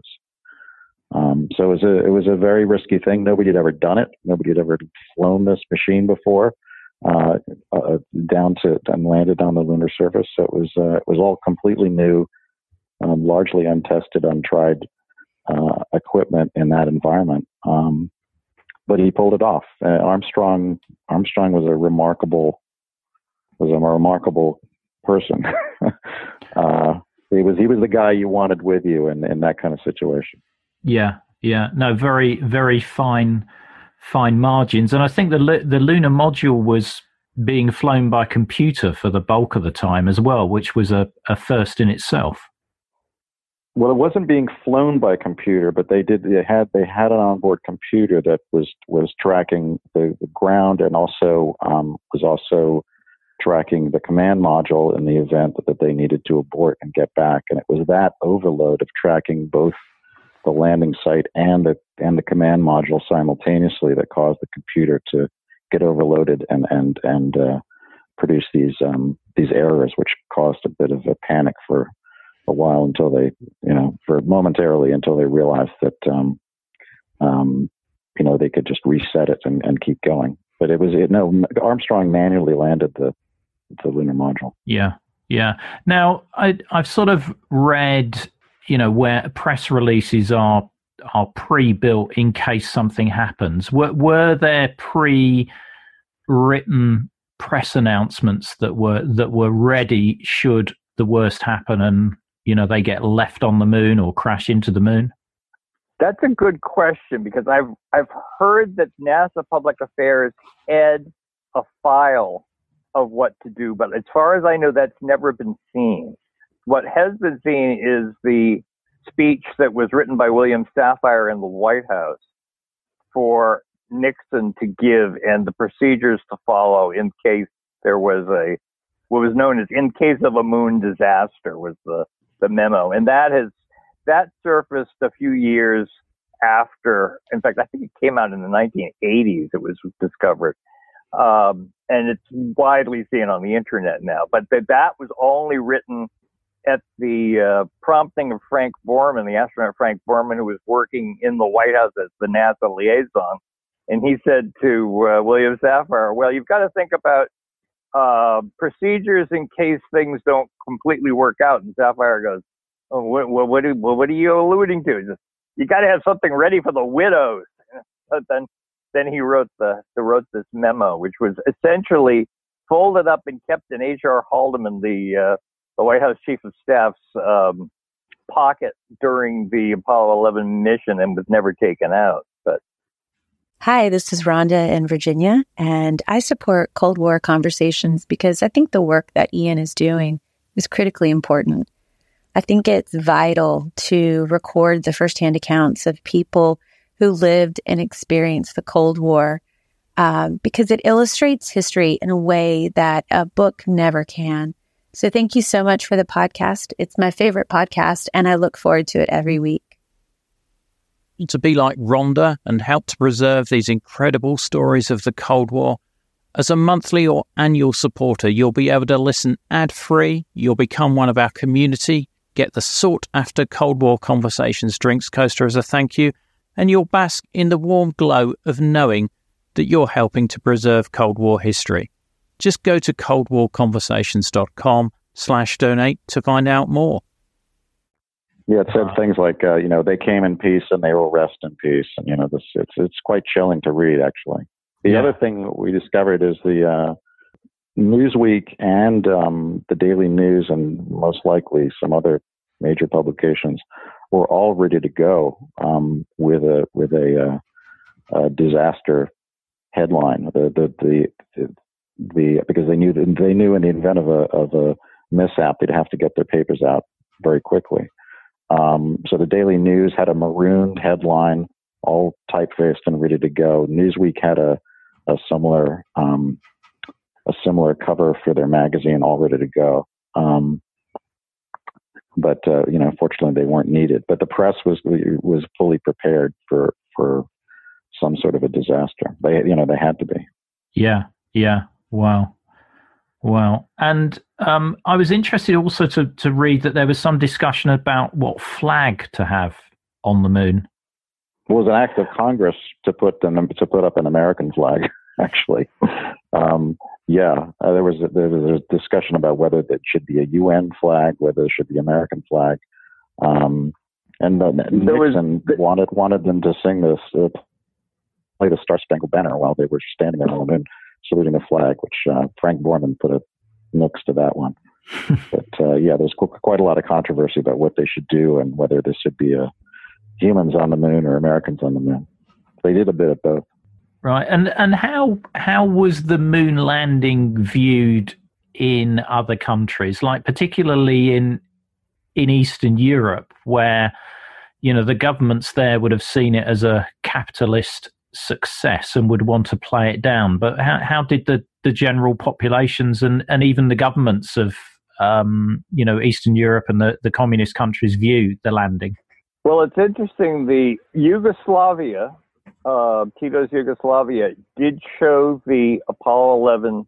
[SPEAKER 2] Um, so it was a it was a very risky thing. Nobody had ever done it. Nobody had ever flown this machine before uh, uh, down to and landed on the lunar surface. So it was uh, it was all completely new, um, largely untested, untried uh, equipment in that environment. Um, but he pulled it off. Uh, Armstrong Armstrong was a remarkable was a remarkable person. uh, he was he was the guy you wanted with you in, in that kind of situation.
[SPEAKER 3] Yeah, yeah, no, very, very fine, fine margins, and I think the the lunar module was being flown by computer for the bulk of the time as well, which was a, a first in itself.
[SPEAKER 2] Well, it wasn't being flown by computer, but they did. They had they had an onboard computer that was was tracking the, the ground, and also um, was also tracking the command module in the event that, that they needed to abort and get back. And it was that overload of tracking both the landing site and the and the command module simultaneously that caused the computer to get overloaded and and and uh, produce these um, these errors, which caused a bit of a panic for a while until they, you know, for momentarily until they realized that um, um, you know they could just reset it and, and keep going. But it was it, no Armstrong manually landed the the lunar module.
[SPEAKER 3] Yeah, yeah. Now I I've sort of read, you know, where press releases are are pre-built in case something happens. Were were there pre-written press announcements that were that were ready should the worst happen and, you know, they get left on the moon or crash into the moon?
[SPEAKER 5] That's a good question, because I've I've heard that NASA Public Affairs had a file of what to do, but as far as I know, that's never been seen. What has been seen is the speech that was written by William Safire in the White House for Nixon to give, and the procedures to follow in case there was a, what was known as in case of a moon disaster was the, the memo. And that has, that surfaced a few years after, in fact, I think it came out in the nineteen eighties, it was discovered. Um, and it's widely seen on the internet now, but that, that was only written at the uh, prompting of Frank Borman, the astronaut Frank Borman, who was working in the White House as the NASA liaison. And he said to uh, William Safire, well, you've got to think about uh, procedures in case things don't completely work out. And Safire goes, oh, what, what, what, are, what are you alluding to? Just, you got to have something ready for the widows. But then, then he wrote the, the wrote this memo, which was essentially folded up and kept in H R Haldeman, the uh, the White House Chief of Staff's um, pocket during the Apollo eleven mission, and was never taken out. But
[SPEAKER 9] hi, this is Rhonda in Virginia, and I support Cold War conversations because I think the work that Ian is doing is critically important. I think it's vital to record the firsthand accounts of people who lived and experienced the Cold War, um, because it illustrates history in a way that a book never can. So thank you so much for the podcast. It's my favorite podcast, and I look forward to it every week.
[SPEAKER 3] To be like Rhonda and help to preserve these incredible stories of the Cold War, as a monthly or annual supporter, you'll be able to listen ad-free, you'll become one of our community, get the sought-after Cold War Conversations drinks coaster as a thank you, and you'll bask in the warm glow of knowing that you're helping to preserve Cold War history. Just go to coldwarconversations.com slash donate to find out more.
[SPEAKER 2] Yeah, it said things like, uh, you know, they came in peace and they will rest in peace. And, you know, this it's it's quite chilling to read, actually. The yeah. other thing we discovered is the uh, Newsweek and um, the Daily News, and most likely some other major publications, were all ready to go um, with a with a, uh, a disaster headline. The the, the the the because they knew that they knew in the event of a of a mishap, they'd have to get their papers out very quickly. Um, so the Daily News had a marooned headline, all typeface and ready to go. Newsweek had a a similar um, a similar cover for their magazine, all ready to go. Um, but uh, you know, fortunately, they weren't needed. But the press was was fully prepared for for some sort of a disaster. They you know they had to be.
[SPEAKER 3] Yeah. Yeah. Wow. Wow. And um, I was interested also to, to read that there was some discussion about what flag to have on the moon.
[SPEAKER 2] It was an act of Congress to put them to put up an American flag, actually. Um, yeah, uh, there was a, there was a discussion about whether it should be a U N flag, whether it should be an American flag. Um, and uh, Nixon was, wanted wanted them to sing this, uh, play the Star Spangled Banner while they were standing there on the moon, saluting the flag, which uh, Frank Borman put a nix to that one. But uh, yeah, there's qu- quite a lot of controversy about what they should do and whether this should be a humans on the moon or Americans on the moon. They did a bit of both.
[SPEAKER 3] Right, and and how how was the moon landing viewed in other countries, like particularly in in Eastern Europe, where you know the governments there would have seen it as a capitalist success and would want to play it down? But how how did the, the general populations and, and even the governments of um, you know Eastern Europe and the, the communist countries view the landing?
[SPEAKER 5] Well, it's interesting. The Yugoslavia, uh, Tito's Yugoslavia, did show the Apollo eleven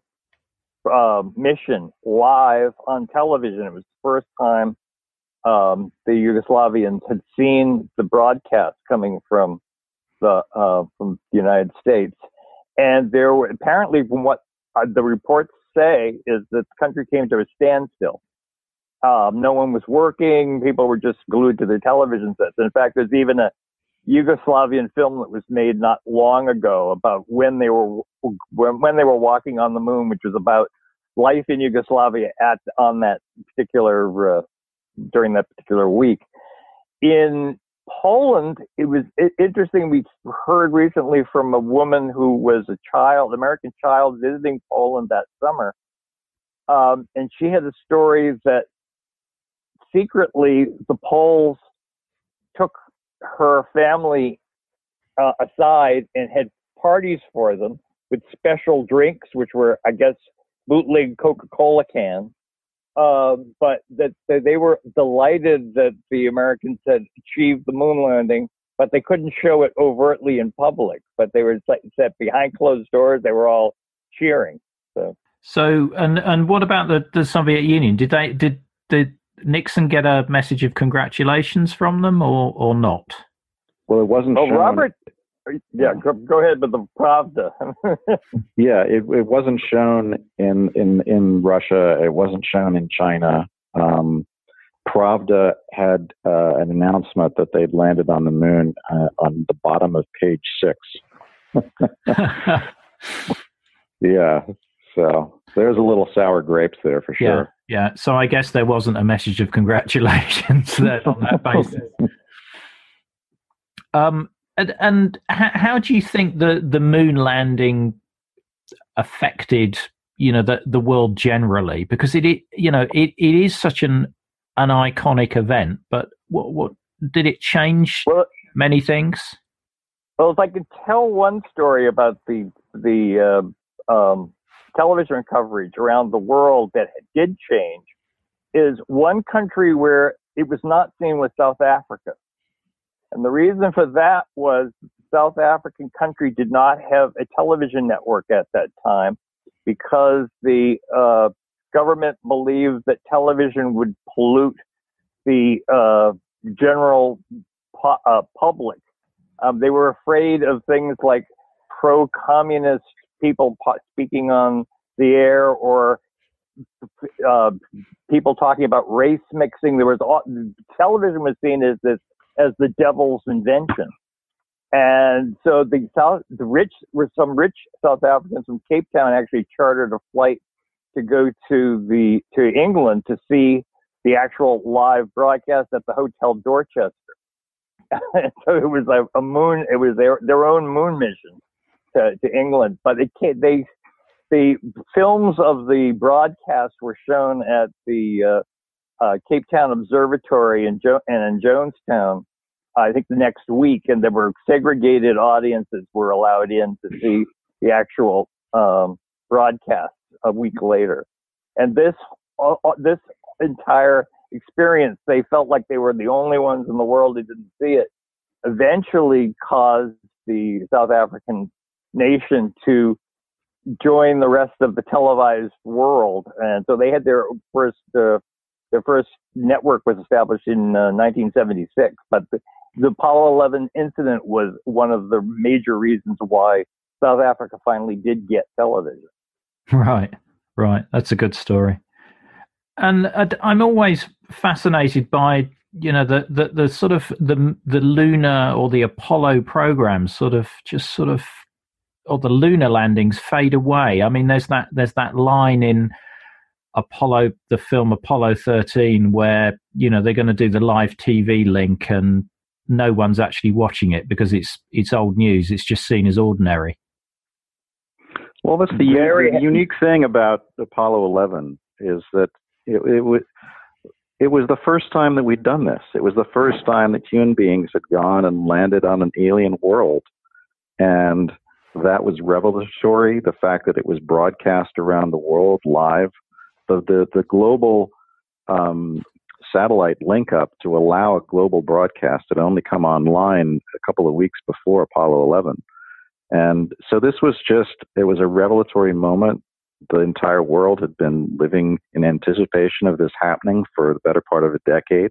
[SPEAKER 5] uh, mission live on television. It was the first time um, the Yugoslavians had seen the broadcast coming from the uh, from the United States. And there were apparently, from what uh, the reports say, is that the country came to a standstill. Um, no one was working. People were just glued to their television sets. In fact, there's even a Yugoslavian film that was made not long ago about when they were when, when they were walking on the moon, which was about life in Yugoslavia at on that particular uh, during that particular week. In Poland, it was interesting. We heard recently from a woman who was a child, American child, visiting Poland that summer, um, and she had a story that secretly the Poles took her family uh, aside and had parties for them with special drinks, which were, I guess, bootleg Coca-Cola cans. Uh, but that, that they were delighted that the Americans had achieved the moon landing, but they couldn't show it overtly in public. But they were set behind closed doors. They were all cheering. So,
[SPEAKER 3] so and and what about the, the Soviet Union? Did they did did Nixon get a message of congratulations from them, or or not?
[SPEAKER 2] Well, it wasn't.
[SPEAKER 5] Oh,
[SPEAKER 2] shown.
[SPEAKER 5] Robert. Yeah, go, go ahead with the Pravda.
[SPEAKER 2] Yeah, it, it wasn't shown in, in, in Russia. It wasn't shown in China. Um, Pravda had uh, an announcement that they'd landed on the moon uh, on the bottom of page six. Yeah, so there's a little sour grapes there for sure.
[SPEAKER 3] Yeah, yeah. So I guess there wasn't a message of congratulations then on that basis. Um, and, and how, how do you think the, the moon landing affected, you know, the the world generally? Because it, it you know, it, it is such an an iconic event. But what what did it change?
[SPEAKER 5] Well,
[SPEAKER 3] many things.
[SPEAKER 5] Well, if I could tell one story about the the uh, um, television coverage around the world that did change, is one country where it was not seen was South Africa. And the reason for that was the South African country did not have a television network at that time because the uh, government believed that television would pollute the uh, general pu- uh, public. Um, they were afraid of things like pro-communist people po- speaking on the air, or uh, people talking about race mixing. There was all, television was seen as this as the devil's invention, and so the South, the rich, were some rich South Africans from Cape Town actually chartered a flight to go to the to England to see the actual live broadcast at the Hotel Dorchester. So it was a, a moon. It was their their own moon mission to, to England. But it can't, they the films of the broadcast were shown at the uh, uh, Cape Town Observatory in jo- and in Jonestown. I think the next week, and there were segregated audiences were allowed in to see the actual um, broadcast a week later. And this uh, this entire experience, they felt like they were the only ones in the world who didn't see it, eventually caused the South African nation to join the rest of the televised world. And so they had their first uh, their first network was established in uh, nineteen seventy-six, but the, the Apollo eleven incident was one of the major reasons why South Africa finally did get television.
[SPEAKER 3] Right, right. That's a good story. And I'm always fascinated by, you know, the, the, the sort of the the lunar or the Apollo programs sort of just sort of, or the lunar landings fade away. I mean, there's that there's that line in Apollo, the film Apollo thirteen, where, you know, they're going to do the live T V link and no one's actually watching it because it's it's old news. It's just seen as ordinary.
[SPEAKER 2] Well, that's the, Very, the unique thing about Apollo eleven is that It, it, was, it was the first time that we'd done this. It was the first time that human beings had gone and landed on an alien world. And that was revelatory. The fact that it was broadcast around the world live, the, the, the global um, satellite link up to allow a global broadcast had only come online a couple of weeks before Apollo eleven. And so this was just, it was a revelatory moment. The entire world had been living in anticipation of this happening for the better part of a decade.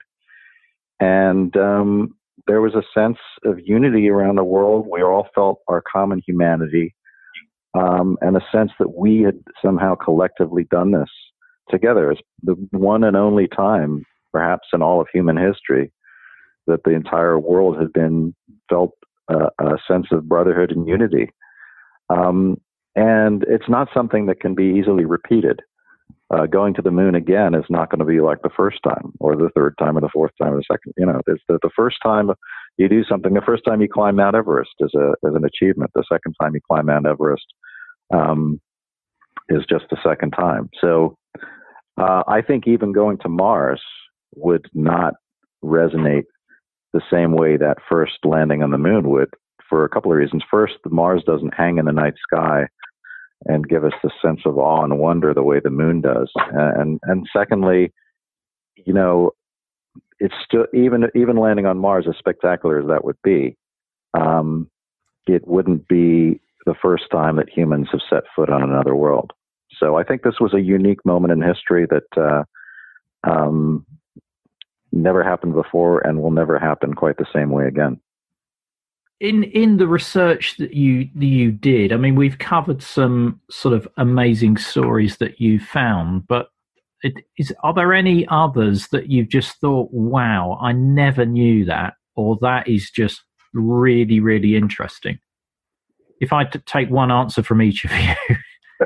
[SPEAKER 2] And um, there was a sense of unity around the world. We all felt our common humanity, um, and a sense that we had somehow collectively done this together. It's the one and only time, perhaps in all of human history, that the entire world had been felt uh, a sense of brotherhood and unity. Um, And it's not something that can be easily repeated. Uh, going to the moon again is not going to be like the first time, or the third time, or the fourth time, or the second. You know, it's the, the first time you do something. The first time you climb Mount Everest is a is an achievement. The second time you climb Mount Everest um, is just the second time. So uh, I think even going to Mars would not resonate the same way that first landing on the moon would, for a couple of reasons. First, the Mars doesn't hang in the night sky and give us the sense of awe and wonder the way the moon does. And and secondly, you know, it's still, even even landing on Mars, as spectacular as that would be, um, it wouldn't be the first time that humans have set foot on another world. So I think this was a unique moment in history that uh, um, never happened before and will never happen quite the same way again.
[SPEAKER 3] In in the research that you that you did, I mean, we've covered some sort of amazing stories that you found, but it, is are there any others that you've just thought, wow, I never knew that, or that is just really, really interesting? If I had to take one answer from each of you.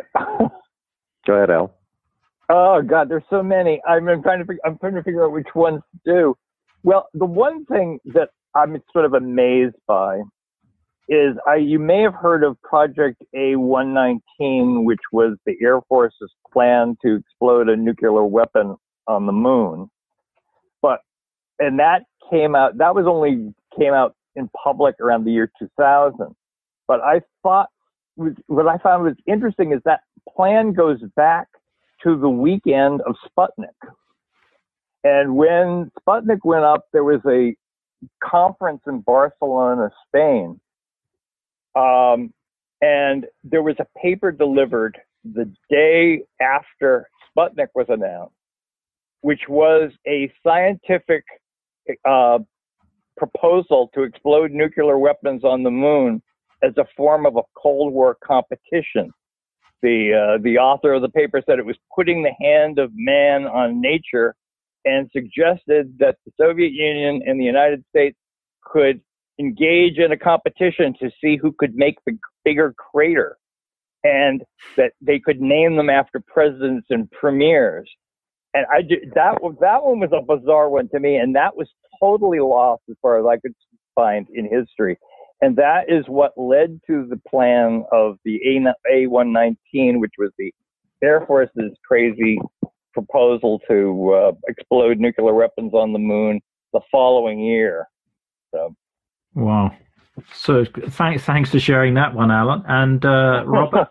[SPEAKER 2] Go ahead, Al.
[SPEAKER 5] Oh God, there's so many. I'm trying to figure, I'm trying to figure out which ones to do. Well, the one thing that I'm sort of amazed by is I, you may have heard of Project A one nineteen, which was the Air Force's plan to explode a nuclear weapon on the moon. But, and that came out, that was only came out in public around the year two thousand. But I thought, what I found was interesting is that plan goes back to the weekend of Sputnik. And when Sputnik went up, there was a conference in Barcelona, Spain. Um, and there was a paper delivered the day after Sputnik was announced, which was a scientific uh, proposal to explode nuclear weapons on the moon as a form of a Cold War competition. The uh, the author of the paper said it was putting the hand of man on nature, and suggested that the Soviet Union and the United States could engage in a competition to see who could make the bigger crater, and that they could name them after presidents and premiers. And I did, that that one was a bizarre one to me, and that was totally lost as far as I could find in history. And that is what led to the plan of the A one nineteen, which was the Air Force's crazy proposal to uh, explode nuclear weapons on the moon the following year. So,
[SPEAKER 3] wow. So thanks, thanks for sharing that one, Alan. And uh, Robert?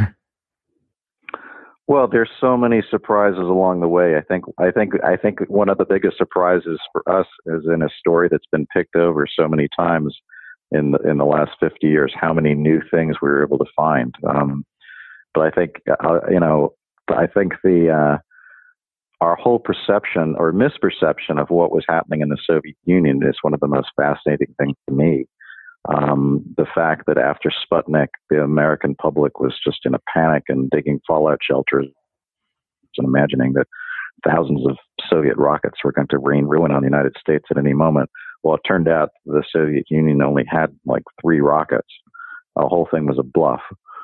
[SPEAKER 2] Well, there's so many surprises along the way. I think, I think, I think one of the biggest surprises for us is in a story that's been picked over so many times in the, in the last fifty years, how many new things we were able to find. Um, but I think, uh, you know, I think the, uh, our whole perception or misperception of what was happening in the Soviet Union is one of the most fascinating things to me. Um, the fact that after Sputnik, the American public was just in a panic and digging fallout shelters and imagining that thousands of Soviet rockets were going to rain ruin on the United States at any moment. Well, it turned out the Soviet Union only had like three rockets. The whole thing was a bluff.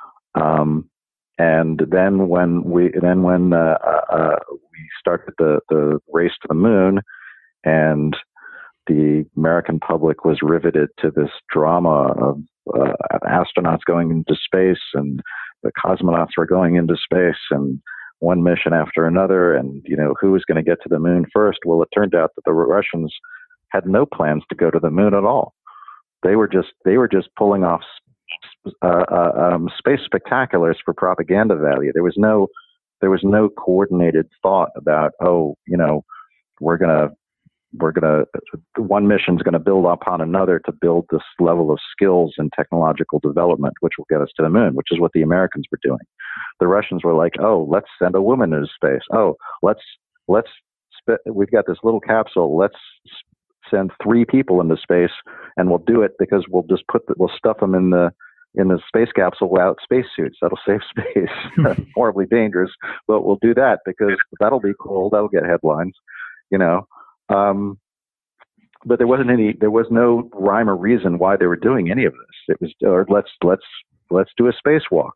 [SPEAKER 2] Um, and then when we then when uh, uh, we started the the race to the moon, and the American public was riveted to this drama of uh, astronauts going into space, and the cosmonauts were going into space, and one mission after another, and you know who was going to get to the moon first. Well, it turned out that the Russians had no plans to go to the moon at all. They were just they were just pulling off uh, uh, um, space spectaculars for propaganda value. There was no there was no coordinated thought about, oh, you know, we're gonna we're gonna one mission's gonna build upon another to build this level of skills and technological development, which will get us to the moon, which is what the Americans were doing. The Russians were like, oh, let's send a woman into space. Oh, let's let's sp- we've got this little capsule. Let's send three people into space, and we'll do it because we'll just put the, we'll stuff them in the in the space capsule without spacesuits. That'll save space. Horribly dangerous, but we'll do that because that'll be cool. That'll get headlines, you know. Um, but there wasn't any. There was no rhyme or reason why they were doing any of this. It was, or let's let's let's do a spacewalk.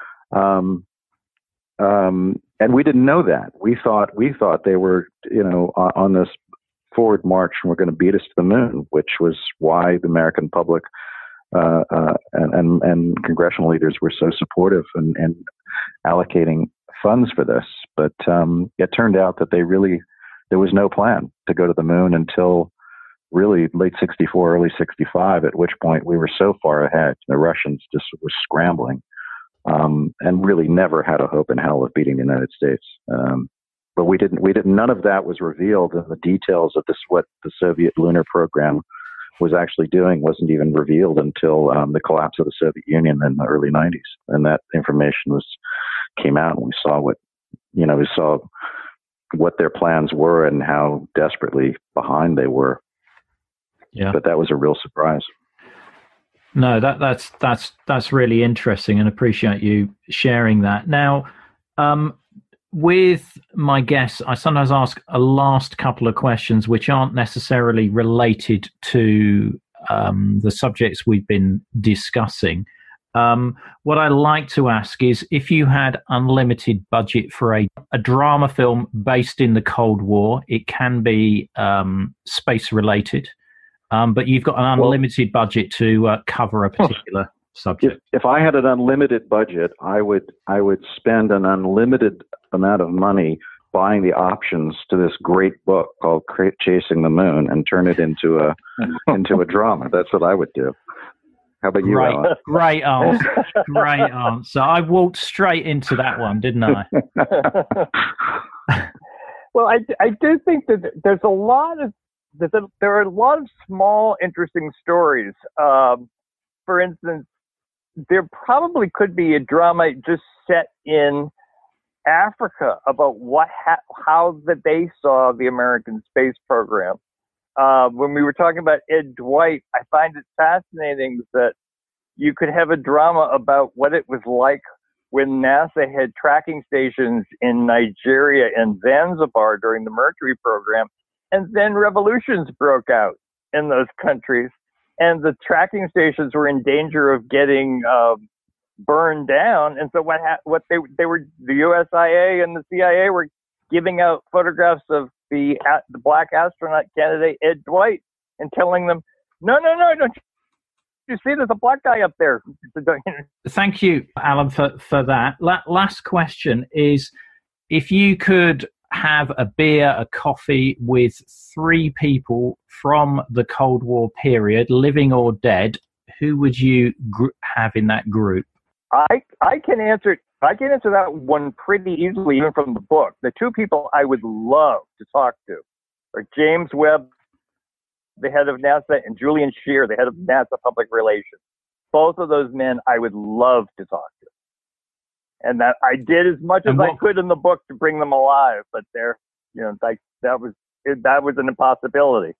[SPEAKER 2] Um, um, and we didn't know that. We thought we thought they were, you know, on, on this forward march and we're going to beat us to the moon, which was why the American public uh, uh, and, and, and congressional leaders were so supportive and, and allocating funds for this. But um, it turned out that they really, there was no plan to go to the moon until really late sixty-four, early sixty-five, at which point we were so far ahead. The Russians just were scrambling um, and really never had a hope in hell of beating the United States. Um, But we didn't, we didn't, none of that was revealed, and the details of this, what the Soviet lunar program was actually doing wasn't even revealed until um, the collapse of the Soviet Union in the early nineties. And that information was, came out, and we saw what, you know, we saw what their plans were and how desperately behind they were.
[SPEAKER 3] Yeah.
[SPEAKER 2] But that was a real surprise.
[SPEAKER 3] No, that that's that's that's really interesting, and appreciate you sharing that. Now, um, with my guests, I sometimes ask a last couple of questions which aren't necessarily related to um, the subjects we've been discussing. Um, what I like to ask is, if you had unlimited budget for a, a drama film based in the Cold War, it can be um, space related, um, but you've got an unlimited well, budget to uh, cover a particular subject.
[SPEAKER 2] If, if I had an unlimited budget, I would I would spend an unlimited amount of money buying the options to this great book called Chasing the Moon and turn it into a into a drama. That's what I would do. How about you,
[SPEAKER 3] Great,
[SPEAKER 2] Alan?
[SPEAKER 3] great answer. Great answer. I walked straight into that one, didn't I?
[SPEAKER 5] Well, I, I do think that there's a lot of that there are a lot of small, interesting stories. Um, for instance, there probably could be a drama just set in Africa about what ha- how that they saw the American space program. Uh, when we were talking about Ed Dwight, I find it fascinating that you could have a drama about what it was like when NASA had tracking stations in Nigeria and Zanzibar during the Mercury program, and then revolutions broke out in those countries, and the tracking stations were in danger of getting uh, burned down. And so what ha- what they they were the U S I A and the C I A were giving out photographs of the the black astronaut candidate Ed Dwight and telling them, no, no, no, don't you see there's a black guy up there.
[SPEAKER 3] Thank you, Alan, for, for that. La- last question is, if you could have a beer, a coffee with three people from the Cold War period, living or dead, who would you gr- have in that group?
[SPEAKER 5] I I can answer I can answer that one pretty easily, even from the book. The two people I would love to talk to are James Webb, the head of NASA, and Julian Scheer, the head of NASA Public Relations. Both of those men I would love to talk to. And that I did as much as what, I could in the book to bring them alive, but they're, you know, like that was that was an impossibility.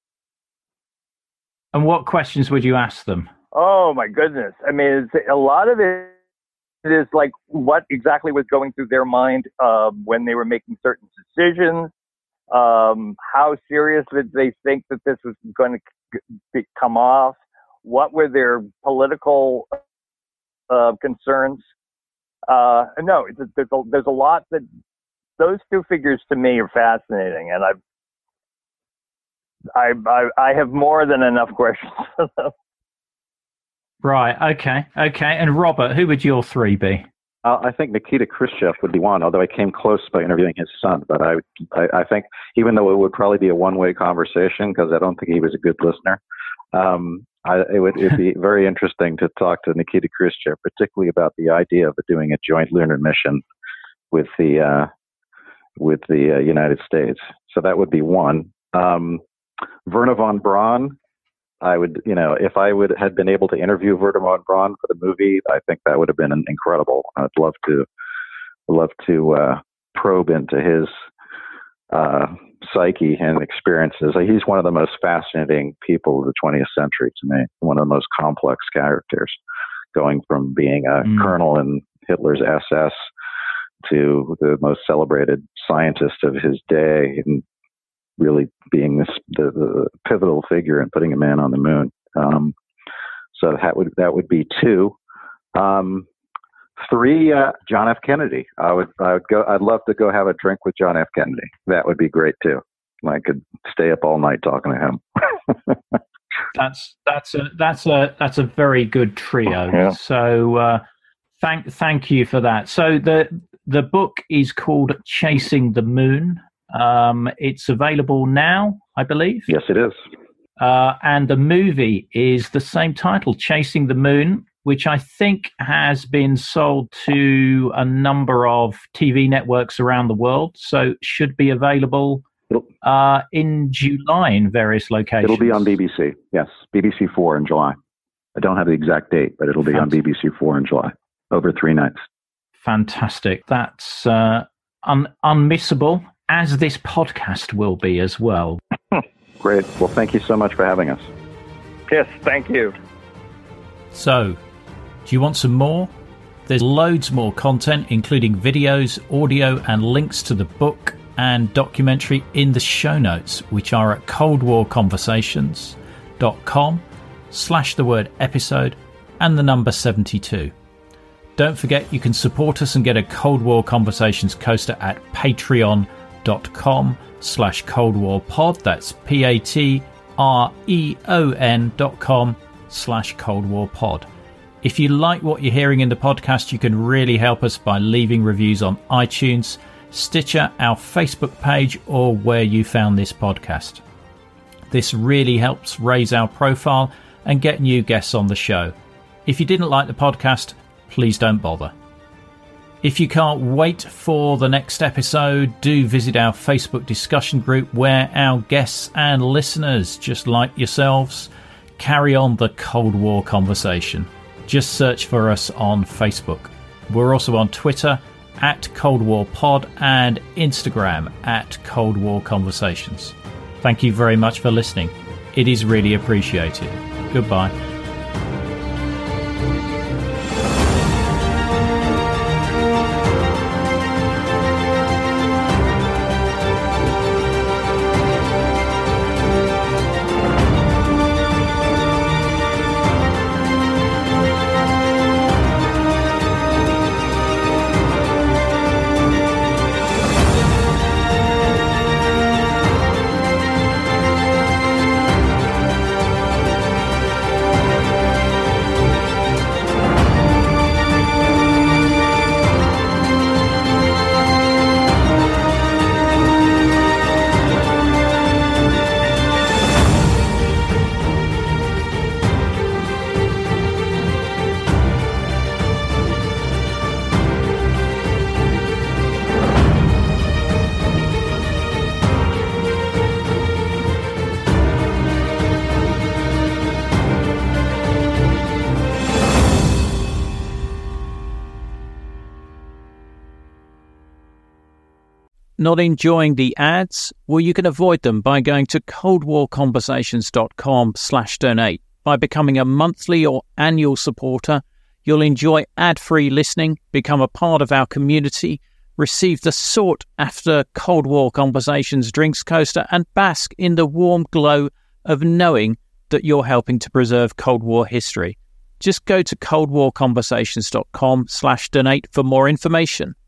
[SPEAKER 3] And what questions would you ask them?
[SPEAKER 5] Oh my goodness! I mean, it's, a lot of it is like what exactly was going through their mind uh, when they were making certain decisions. Um, how serious did they think that this was going to c- come off? What were their political uh, concerns? Uh, no, it's, there's, a, there's a lot that those two figures to me are fascinating, and I've, I, I, I have more than enough questions for them.
[SPEAKER 3] Right. Okay. Okay. And Robert, who would your three be?
[SPEAKER 2] Uh, I think Nikita Khrushchev would be one, although I came close by interviewing his son. But I, I, I think even though it would probably be a one-way conversation, because I don't think he was a good listener, um, I, it would it'd be very interesting to talk to Nikita Khrushchev, particularly about the idea of doing a joint lunar mission with the uh, with the uh, United States. So that would be one. Um, Wernher von Braun. I would, you know, if I would had been able to interview Wernher von Braun for the movie, I think that would have been incredible. I'd love to, love to uh, probe into his uh, psyche and experiences. He's one of the most fascinating people of the twentieth century to me. One of the most complex characters, going from being a mm. colonel in Hitler's S S to the most celebrated scientist of his day, and really being this the, the pivotal figure in putting a man on the moon. Um, so that would that would be two. Um, three, uh, John F. Kennedy. I would I would go. I'd love to go have a drink with John F. Kennedy. That would be great too. I could stay up all night talking to him.
[SPEAKER 3] that's that's a that's a that's a very good trio. Yeah. So uh, thank thank you for that. So the the book is called Chasing the Moon. Um, it's available now, I believe.
[SPEAKER 2] Yes, it is.
[SPEAKER 3] Uh, and the movie is the same title, Chasing the Moon, which I think has been sold to a number of T V networks around the world. So should be available uh, in July in various locations.
[SPEAKER 2] It'll be on B B C. Yes, B B C four in July. I don't have the exact date, but it'll be Fantastic. on B B C four in July over three nights.
[SPEAKER 3] Fantastic. That's uh, un- unmissable. as this podcast will be as well.
[SPEAKER 2] Great. Well, thank you so much for having us.
[SPEAKER 5] Yes, thank you.
[SPEAKER 3] So, do you want some more? There's loads more content, including videos, audio, and links to the book and documentary in the show notes, which are at coldwarconversations.com slash the word episode and the number seventy-two. Don't forget you can support us and get a Cold War Conversations coaster at patreon.com slash Cold War Pod. That's P-A-T-R-E-O-N dot com slash Cold War Pod. If you like what you're hearing in the podcast, you can really help us by leaving reviews on iTunes, Stitcher, our Facebook page, or where you found this podcast. This really helps raise our profile and get new guests on the show. If you didn't like the podcast, please don't bother. If you can't wait for the next episode, do visit our Facebook discussion group where our guests and listeners, just like yourselves, carry on the Cold War conversation. Just search for us on Facebook. We're also on Twitter at Cold War Pod and Instagram at Cold War Conversations. Thank you very much for listening. It is really appreciated. Goodbye. Not enjoying the ads? Well, you can avoid them by going to coldwarconversations.com slash donate. By becoming a monthly or annual supporter, you'll enjoy ad-free listening, become a part of our community, receive the sought-after Cold War Conversations drinks coaster, and bask in the warm glow of knowing that you're helping to preserve Cold War history. Just go to coldwarconversations.com slash donate for more information.